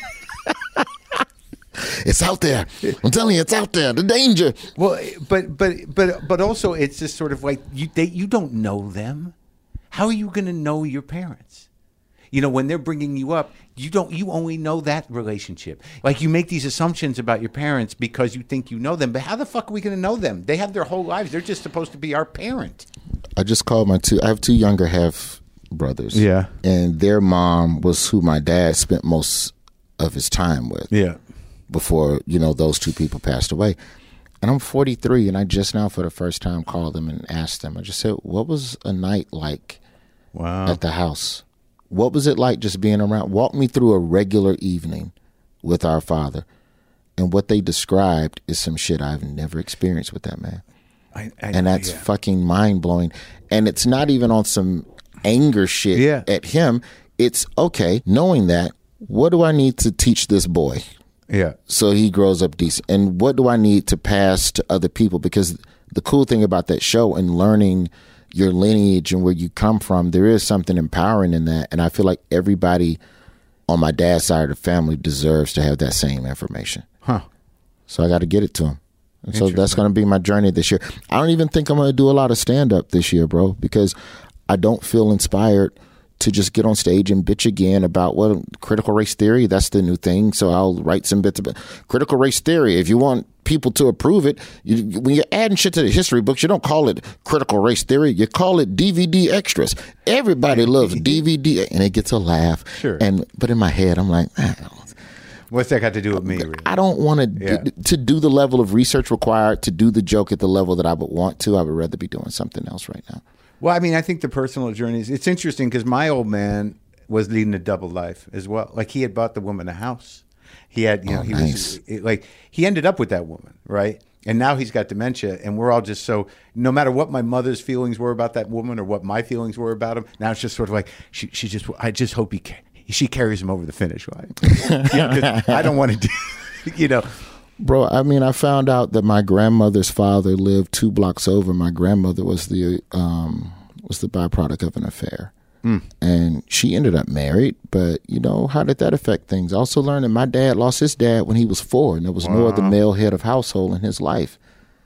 It's out there. I'm telling you, it's out there. The danger. well, but but but but also it's just sort of like you they, you don't know them. How are you going to know your parents? You know, when they're bringing you up, you don't. You only know that relationship. Like you make these assumptions about your parents because you think you know them. But how the fuck are we going to know them? They have their whole lives. They're just supposed to be our parent. I just called my two. I have two younger half brothers. Yeah. And their mom was who my dad spent most of his time with. Yeah. Before, you know, those two people passed away. And I'm forty-three, and I just now for the first time called them and asked them. I just said, what was a night like Wow. at the house? What was it like just being around? Walk me through a regular evening with our father. And what they described is some shit I've never experienced with that man. I, I, And that's yeah. fucking mind-blowing. And it's not even on some anger shit Yeah. at him. It's, okay, knowing that, what do I need to teach this boy Yeah. so he grows up decent? And what do I need to pass to other people? Because the cool thing about that show and learning your lineage and where you come from, there is something empowering in that. And I feel like everybody on my dad's side of the family deserves to have that same information. Huh. So I got to get it to him. And so that's going to be my journey this year. I don't even think I'm going to do a lot of stand-up this year, bro, because I don't feel inspired to just get on stage and bitch again about what critical race theory. That's the new thing. So I'll write some bits about critical race theory. If you want people to approve it, you, when you're adding shit to the history books, you don't call it critical race theory. You call it D V D extras. Everybody loves D V D, and it gets a laugh. Sure. And but in my head, I'm like, I don't know. What's that got to do with me? Really? I don't want to Yeah. d- to do the level of research required to do the joke at the level that I would want to. I would rather be doing something else right now. Well, I mean, I think the personal journeys, it's interesting because my old man was leading a double life as well. Like he had bought the woman a house. He had, you know, Oh, he nice. was it- like, he ended up with that woman, right? And now he's got dementia, and we're all just so, no matter what my mother's feelings were about that woman or what my feelings were about him, now it's just sort of like, she, she just, I just hope he, ca- she carries him over the finish line. Yeah, 'cause I don't want to do, you know. Bro, I mean, I found out that my grandmother's father lived two blocks over. My grandmother was the um, was the byproduct of an affair. Mm. And she ended up married. But, you know, how did that affect things? I also learned that my dad lost his dad when he was four, and there was no other male head of household in his life.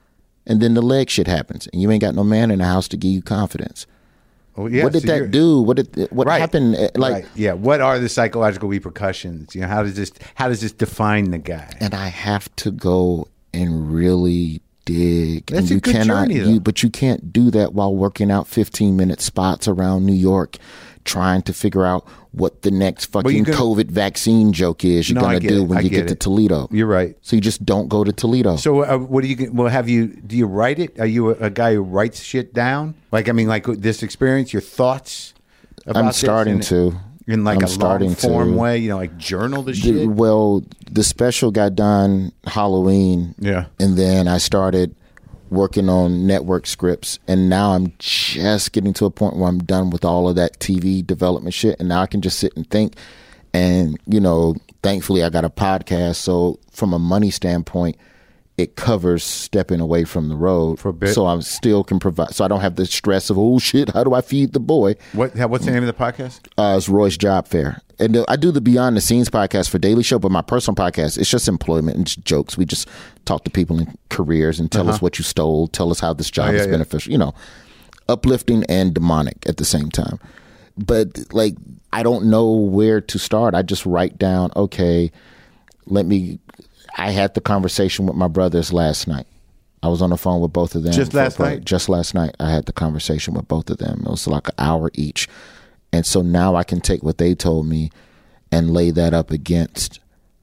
And then the leg shit happens, and you ain't got no man in the house to give you confidence. Well, yeah, what did so that you're- do? What did what Right. happened? Uh, Like, Right. Yeah. What are the psychological repercussions? You know, how does this, how does this define the guy? and I have to go and really dig. That's and a you good cannot, journey, though. you, but you can't do that while working out fifteen minute spots around New York, trying to figure out what the next fucking you're gonna- COVID vaccine joke is you're No, I going to get do it. when I you get get to it. Toledo. You're right. So you just don't go to Toledo. So, uh, what do you? Well, have you? Do you write it? Are you a, a guy who writes shit down? Like, I mean, like this experience, your thoughts. About I'm this starting in, to. in like I'm a starting long form to. way. You know, like journal the The- shit. well, the special got done Halloween. Yeah. And then I started working on network scripts, and now I'm just getting to a point where I'm done with all of that T V development shit, and now I can just sit and think. And, you know, thankfully I got a podcast, so from a money standpoint, it covers stepping away from the road. For a bit. So I still can provide, so I don't have the stress of, oh shit, how do I feed the boy? What? What's the name of the podcast? Uh, it's Roy's Job Fair. And uh, I do the Behind the Scenes podcast for Daily Show, but my personal podcast, it's just employment and just jokes. We just talk to people in careers and tell Uh-huh. us what you stole, tell us how this job Oh, yeah, is yeah. beneficial, you know, uplifting and demonic at the same time. But like, I don't know where to start. I just write down, okay, let me, I had the conversation with my brothers last night. I was on the phone with both of them. Just for- last for- night? Just last night. I had the conversation with both of them. It was like an hour each. And so now I can take what they told me and lay that up against,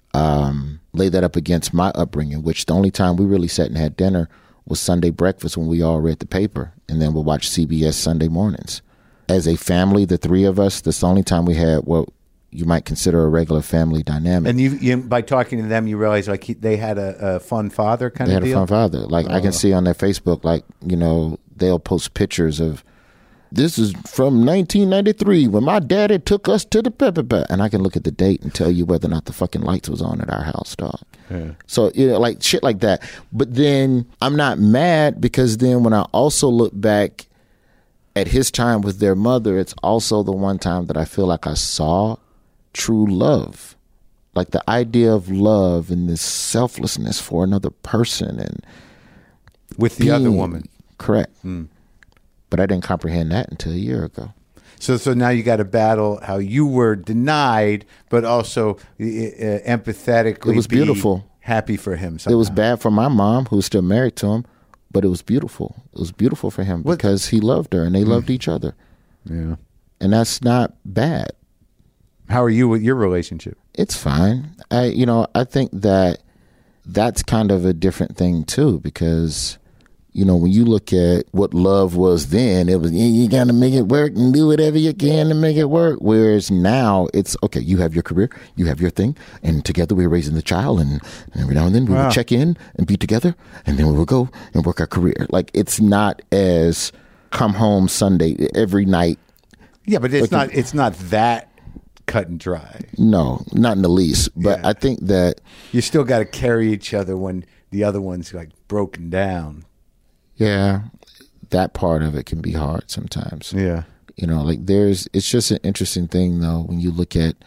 um, lay that up against my upbringing, which the only time we really sat and had dinner was Sunday breakfast when we all read the paper. And then we'll watch C B S Sunday mornings. As a family, the three of us, that's the only time we had what you might consider a regular family dynamic. And you, you by talking to them, you realize like he, they had a, a fun father kind They of had a deal. fun father. Like I can see on their Facebook, like, you know, they'll post pictures of, this is from nineteen ninety-three when my daddy took us to the pepper. And I can look at the date and tell you whether or not the fucking lights was on at our house, dog. Yeah. So, you know, like shit like that. But then I'm not mad because then when I also look back at his time with their mother, it's also the one time that I feel like I saw true love. Like the idea of love and this selflessness for another person and With the other being- woman. Correct. Mm. But I didn't comprehend that until a year ago. So so now you got to battle how you were denied, but also uh, empathetically It was be beautiful. happy for him. It was somehow. bad for my mom, who was still married to him, but it was beautiful. It was beautiful for him What- because he loved her and they Mm. loved each other. Yeah. And that's not bad. How are you with your relationship? It's fine. I, you know, I think that that's kind of a different thing too, because, you know, when you look at what love was then, it was, you, you got to make it work and do whatever you can to make it work. Whereas now it's, okay, you have your career, you have your thing, and together we're raising the child, and, and every now and then we Wow. will check in and be together, and then we will go and work our career. Like, it's not as come home Sunday every night. Yeah, but it's Like not it's not that cut and dry. No, not in the least. But Yeah. I think that, You still got to carry each other when the other one's like broken down. yeah, that part of it can be hard sometimes. Yeah. You know, like there's, it's just an interesting thing though, when you look at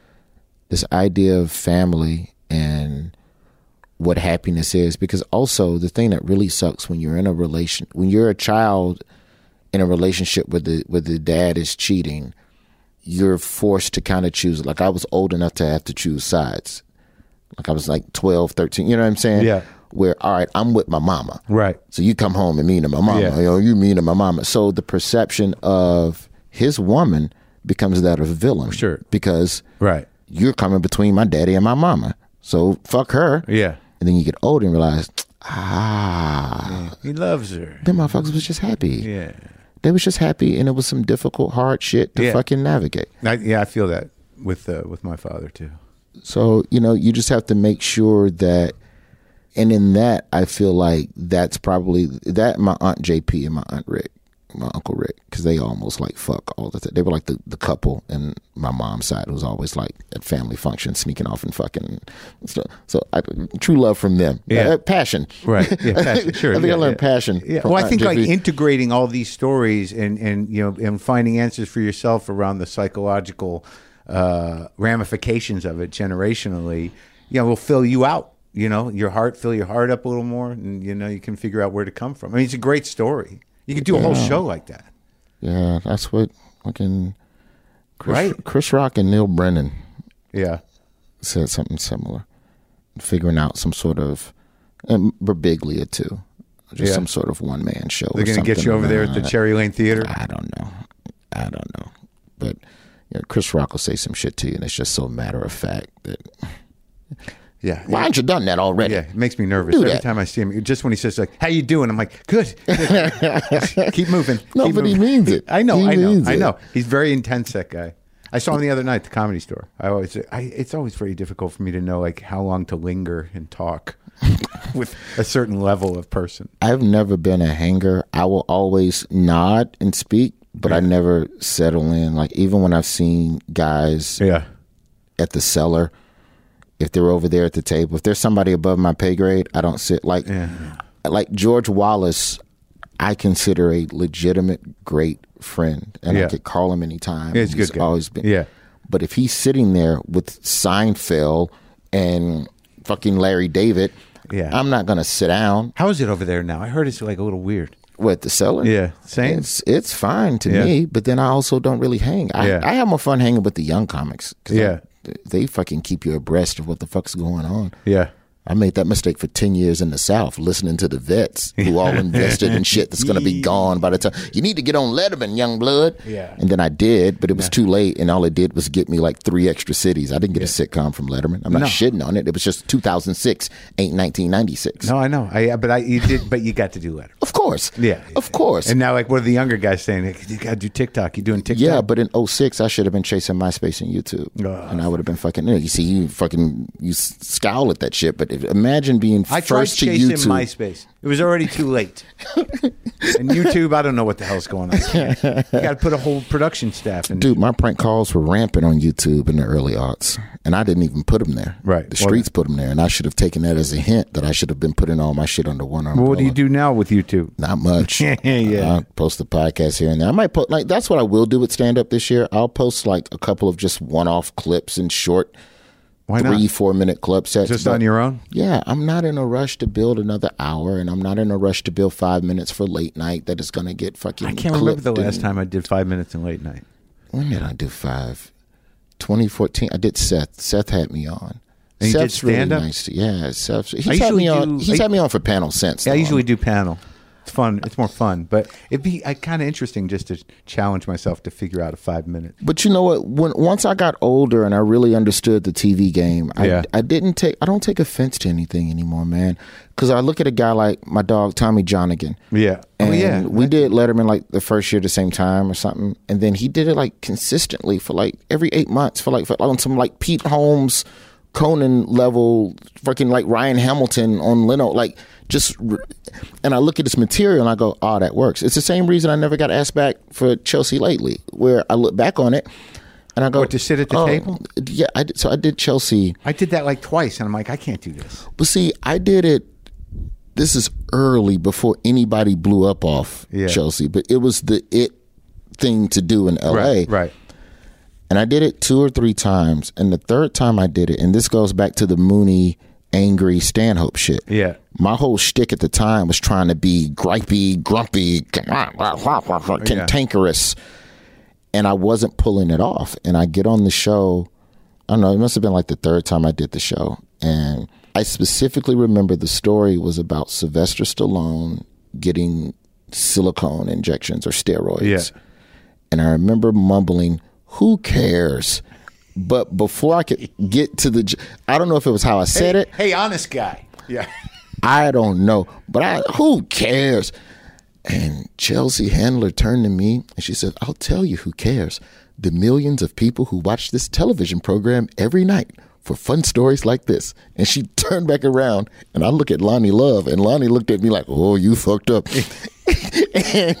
this idea of family and what happiness is, because also the thing that really sucks when you're in a relation, when you're a child in a relationship where the, where the dad is cheating, you're forced to kind of choose. Like I was old enough to have to choose sides. Like I was like twelve, thirteen, you know what I'm saying? Yeah. Where, all right, I'm with my mama. Right. So you come home and mean to my mama, Yeah. you know, you mean to my mama. So the perception of his woman becomes that of a villain. Sure. Because Right. you're coming between my daddy and my mama. So fuck her. Yeah. And then you get older and realize, ah, He loves her. them motherfuckers was just happy. Yeah. They was just happy, and it was some difficult, hard shit to Yeah. fucking navigate. I, yeah, I feel that with uh, with my father too. So, you know, you just have to make sure that, and in that, I feel like that's probably, that my Aunt J P and my Aunt Rick, my Uncle Rick, because they almost like fuck all the time. They were like the, the couple, and my mom's side was always like at family functions, sneaking off and fucking stuff. So, I, true love from them. Yeah. Uh, passion. Right. Yeah, passion. Sure. I think yeah, I learned yeah. passion. Yeah. from Well, I Aunt think J like P. integrating all these stories and, and you know and finding answers for yourself around the psychological uh, ramifications of it generationally, you know, will fill you out. You know, your heart, fill your heart up a little more, and you know you can figure out where to come from. I mean, it's a great story. You could do a whole show like that. Yeah, that's what fucking Chris, Right. Chris Rock and Neil Brennan Yeah. said something similar, figuring out some sort of, and Birbiglia too, just Yeah. some sort of one man show. They're or going to get something you over there at around the that. Cherry Lane Theater. I don't know, I don't know, but you know, Chris Rock will say some shit to you, and it's just so matter of fact that Yeah. why haven't you done that already? Yeah, it makes me nervous Do every that. time I see him. Just when he says like, "How you doing?" I'm like, "Good." good." Keep moving. No, Keep but he moving. means it. I know. He I know. means I it. know. He's very intense. That guy. I saw him the other night at the Comedy Store. I always, I, it's always very difficult for me to know like how long to linger and talk with a certain level of person. I've never been a hanger. I will always nod and speak, but I never settle in. Like even when I've seen guys Yeah. at the cellar, if they're over there at the table. If there's somebody above my pay grade, I don't sit. Like, Yeah. like George Wallace, I consider a legitimate great friend, and Yeah. I could call him anytime. Yeah, he's a He's good guy. always been. Yeah. But if he's sitting there with Seinfeld and fucking Larry David, Yeah. I'm not gonna sit down. How is it over there now? I heard it's like a little weird. What, the cellar? Yeah, same. It's it's fine to Yeah. me, but then I also don't really hang. I, Yeah. I have more fun hanging with the young comics. 'cause Yeah. I- they fucking keep you abreast of what the fuck's going on. Yeah. I made that mistake for ten years in the South, listening to the vets who all invested in shit that's going to be gone by the time. You need to get on Letterman, young blood. Yeah. And then I did, but it was too late, and all it did was get me like three extra cities. I didn't get a sitcom from Letterman. I'm not No. shitting on it. It was just two thousand six, ain't nineteen ninety-six. No, I know. I but I you did, but you got to do letter. Of course. Yeah. Of course. And now, like, what are the younger guys saying? Like, you got to do TikTok. You doing TikTok? Yeah, but in oh six, I should have been chasing MySpace and YouTube. Ugh. And I would have been fucking, you know, you see, you fucking, you s- scowl at that shit, but if, imagine being I tried first to chasing YouTube. MySpace. It was already too late. And YouTube, I don't know what the hell's going on. You got to put a whole production staff in. Dude, my prank calls were rampant on YouTube in the early aughts, and I didn't even put them there. Right. The Well, streets put them there, and I should have taken that as a hint that I should have been putting all my shit under one umbrella. Well, what do you do now with YouTube? Not much. Yeah. I post a podcast here and there. I might put like that's what I will do with stand up this year. I'll post like a couple of just one off clips and short Why three, not? four minute club sets. Just but- on your own? Yeah, I'm not in a rush to build another hour, and I'm not in a rush to build five minutes for late night that is going to get fucking. I can't remember the clipped last and- time I did five minutes in late night. When did I do five? twenty fourteen. I did Seth. Seth had me on. And you did Seth's really stand-up? nice. Yeah, Seth. He's I had me usually on. do- He's I- had me on for panel sense. Yeah, I though. usually do panel. It's fun. It's more fun, but it'd be kind of interesting just to challenge myself to figure out a five minute. But you know what? When once I got older and I really understood the T V game, I, Yeah. I didn't take. I don't take offense to anything anymore, man. Because I look at a guy like my dog Tommy Johnigan. Yeah. And Oh, yeah. we did Letterman like the first year at the same time or something, and then he did it like consistently for like every eight months for like for, on some like Pete Holmes, Conan level, fucking like Ryan Hamilton on Leno, like just. And I look at this material and I go, oh, that works. It's the same reason I never got asked back for Chelsea lately, where I look back on it and I go, What, to sit at the oh, table? Yeah, I did, so I did Chelsea. I did that like twice, and I'm like, I can't do this. But see, I did it. This is early before anybody blew up off Yeah. Chelsea, but it was the it thing to do in L A. Right. Right. And I did it two or three times. And the third time I did it, and this goes back to the Mooney, angry Stanhope shit. Yeah. My whole shtick at the time was trying to be gripey, grumpy, cantankerous. And I wasn't pulling it off. And I get on the show. I don't know, it must have been like the third time I did the show. And I specifically remember the story was about Sylvester Stallone getting silicone injections or steroids. Yeah. And I remember mumbling, who cares? But before I could get to the, j- I don't know if it was how I said it. Hey, honest guy. Yeah. I don't know. But I, who cares? And Chelsea Handler turned to me and she said, I'll tell you who cares. The millions of people who watch this television program every night for fun stories like this. And she turned back around and I look at Lonnie Love and Lonnie looked at me like, oh, you fucked up. and,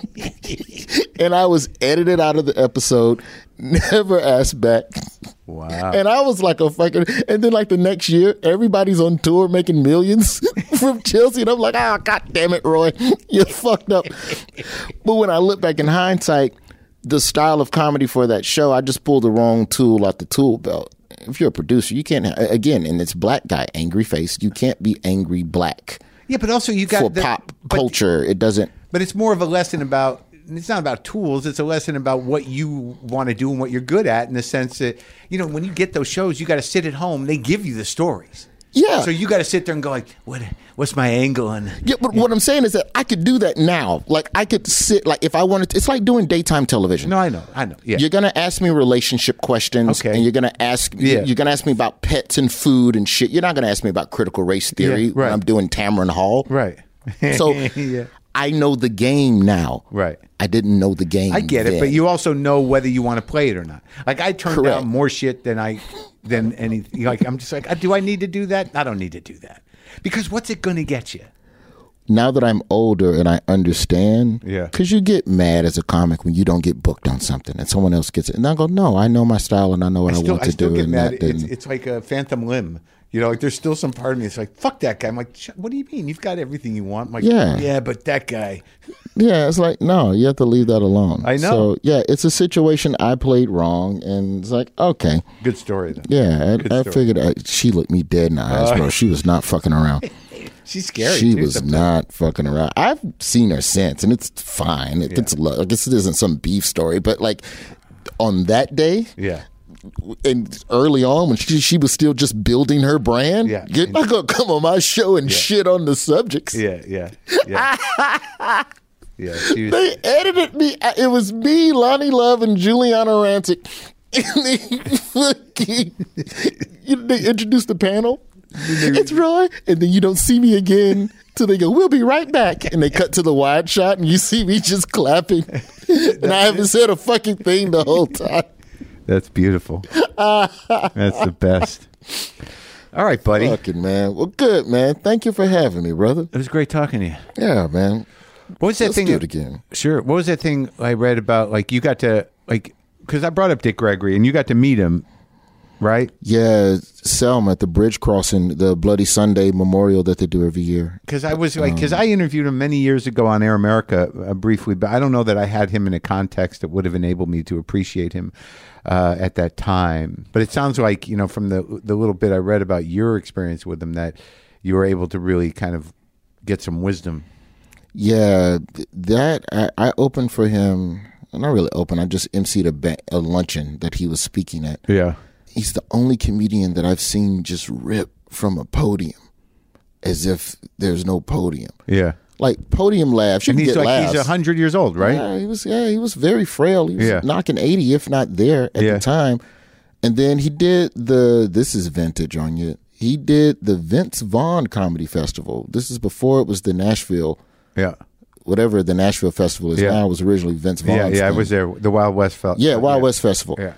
and I was edited out of the episode, never asked back. Wow. And I was like a fucking, and then like the next year, everybody's on tour making millions from Chelsea. And I'm like, oh, God damn it, Roy. You fucked up. But when I look back in hindsight, the style of comedy for that show, I just pulled the wrong tool out the tool belt. If you're a producer, you can't, again, and it's black guy, angry face, you can't be angry black. Yeah, but also you got For the, pop but- culture, it doesn't. But it's more of a lesson about, it's not about tools. It's a lesson about what you want to do and what you're good at, in the sense that, you know, when you get those shows, you got to sit at home. They give you the stories. Yeah. So you got to sit there and go like, what? What's my angle on? Yeah, but what I'm saying is that I could do that now. Like I could sit, like if I wanted to, it's like doing daytime television. No, I know, I know. Yeah. You're gonna ask me relationship questions, Okay. and you're gonna ask, Yeah. you're gonna ask me about pets and food and shit. You're not gonna ask me about critical race theory Yeah, when right. I'm doing Tamron Hall. Right. So yeah. I know the game now. Right. I didn't know the game. I get it, then. but you also know whether you want to play it or not. Like I turned Correct. down more shit than I than anything. Like I'm just like, do I need to do that? I don't need to do that, because what's it going to get you? Now that I'm older and I understand, Yeah. because you get mad as a comic when you don't get booked on something and someone else gets it, and I go, no, I know my style and I know what I, I still, want I to still do, get and mad. that It's, didn't. it's like a phantom limb. You know, like there's still some part of me that's like, fuck that guy. I'm like, what do you mean? You've got everything you want. I'm like, Yeah. yeah, but that guy. Yeah, it's like, no, you have to leave that alone. I know. So, yeah, it's a situation I played wrong, and it's like, okay. Good story, then. Yeah, Good I, I story. figured I, she looked me dead in the eyes, Uh, bro. She was not fucking around. She's scary. She too, was sometimes. not fucking around. I've seen her since, and it's fine. It, Yeah. It's lo- I guess it isn't some beef story, but like on that day, Yeah. and early on when she she was still just building her brand, Yeah. you're not gonna come on my show and Yeah. shit on the subjects. Yeah, yeah, yeah. yeah, she was, They edited me. It was me, Lonnie Love, and Juliana Rancic. And they fucking you know, they introduced the panel. It's Roy, and then you don't see me again till they go, we'll be right back. And they cut to the wide shot, and you see me just clapping. And I haven't said a fucking thing the whole time. that's beautiful. That's the best. All right, buddy. Fucking man. Well, good, man. Thank you for having me, brother. It was great talking to you. Yeah, man. What was that Let's thing? do it again. Sure. What was that thing I read about? Like, you got to, like, because I brought up Dick Gregory, and you got to meet him, right? Yeah, Selma at the bridge crossing, the Bloody Sunday memorial that they do every year. Because I was like, because I interviewed him many years ago on Air America uh, briefly, but I don't know that I had him in a context that would have enabled me to appreciate him uh, at that time. But it sounds like, you know, from the the little bit I read about your experience with him, that you were able to really kind of get some wisdom. Yeah, th- that I, I opened for him. Not really open. I just emceed a, ba- a luncheon that he was speaking at. Yeah. He's the only comedian that I've seen just rip from a podium as if there's no podium. Yeah. Like podium laughs. You And can he's get like, laughs. he's one hundred years old, right? Yeah, he was. Yeah, he was very frail. He was Yeah. knocking eighty, if not there, at Yeah. the time. And then he did the. This is vintage on you. He did the Vince Vaughn Comedy Festival. This is before it was the Nashville, Yeah. whatever the Nashville Festival is Yeah. now. Was originally Vince Vaughn. Yeah, yeah, I was there. The Wild West felt. Yeah, Wild West Festival. Yeah.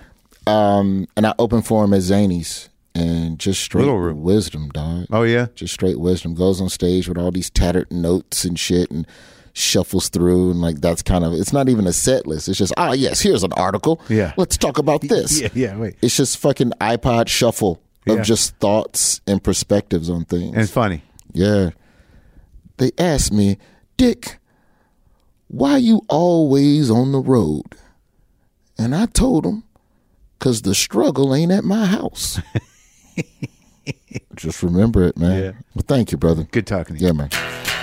Um, and I opened for him at Zany's, and just straight Little room. wisdom, dog. Oh, yeah? Just straight wisdom. Goes on stage with all these tattered notes and shit, and shuffles through, and like that's kind of. It's not even a set list. It's just ah yes, here's an article. Yeah. Let's talk about this. Yeah, yeah, wait. It's just fucking iPod shuffle of Yeah. just thoughts and perspectives on things. And it's funny. Yeah. They asked me, Dick, why you always on the road? And I told them, because the struggle ain't at my house. Just remember it, man. Yeah. Well, thank you, brother. Good talking to you. Yeah, man.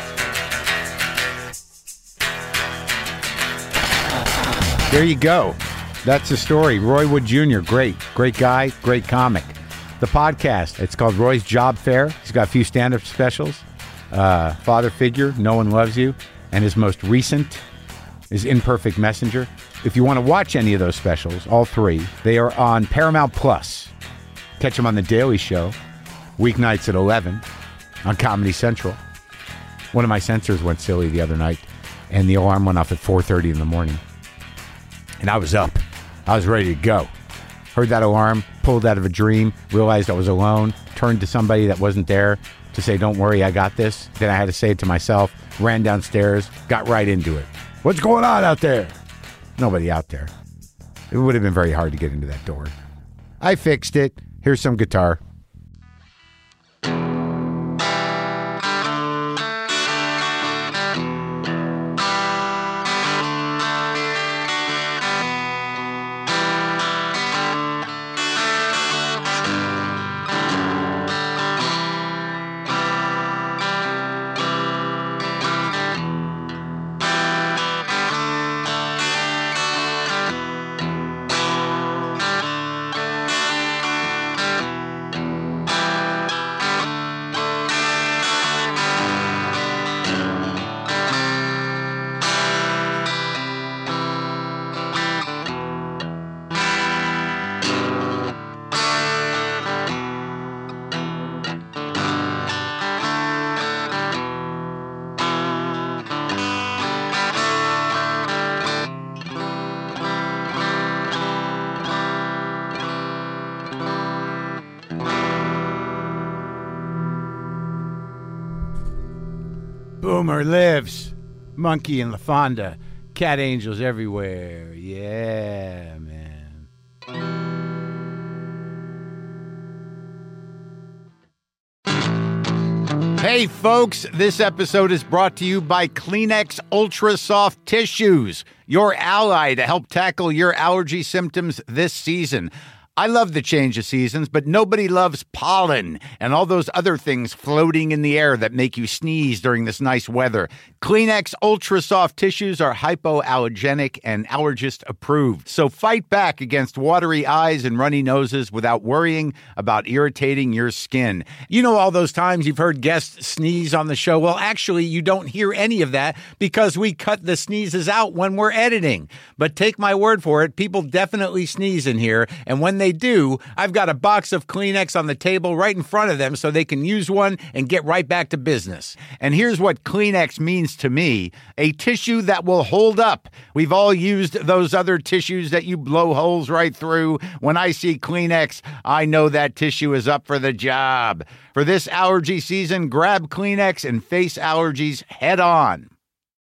There you go. That's the story. Roy Wood Junior Great. Great guy. Great comic. The podcast. It's called Roy's Job Fair. He's got a few stand-up specials. Uh, Father Figure, No One Loves You. And his most recent is Imperfect Messenger. If you want to watch any of those specials, all three, they are on Paramount Plus. Catch them on The Daily Show, weeknights at eleven on Comedy Central. One of my sensors went silly the other night, and the alarm went off at four thirty in the morning. And I was up. I was ready to go. Heard that alarm, pulled out of a dream, realized I was alone, turned to somebody that wasn't there to say, don't worry, I got this. Then I had to say it to myself, ran downstairs, got right into it. What's going on out there? Nobody out there. It would have been very hard to get into that door. I fixed it. Here's some guitar. Boomer lives. Monkey and LaFonda. Cat angels everywhere. Yeah, man. Hey, folks, this episode is brought to you by Kleenex Ultra Soft Tissues, your ally to help tackle your allergy symptoms this season. I love the change of seasons, but nobody loves pollen and all those other things floating in the air that make you sneeze during this nice weather. Kleenex Ultra Soft Tissues are hypoallergenic and allergist approved. So fight back against watery eyes and runny noses without worrying about irritating your skin. You know all those times you've heard guests sneeze on the show? Well, actually, you don't hear any of that because we cut the sneezes out when we're editing. But take my word for it, people definitely sneeze in here, and when they they do, I've got a box of Kleenex on the table right in front of them so they can use one and get right back to business. And here's what Kleenex means to me: a tissue that will hold up. We've all used those other tissues that you blow holes right through. When I see Kleenex, I know that tissue is up for the job. For this allergy season, grab Kleenex and face allergies head on.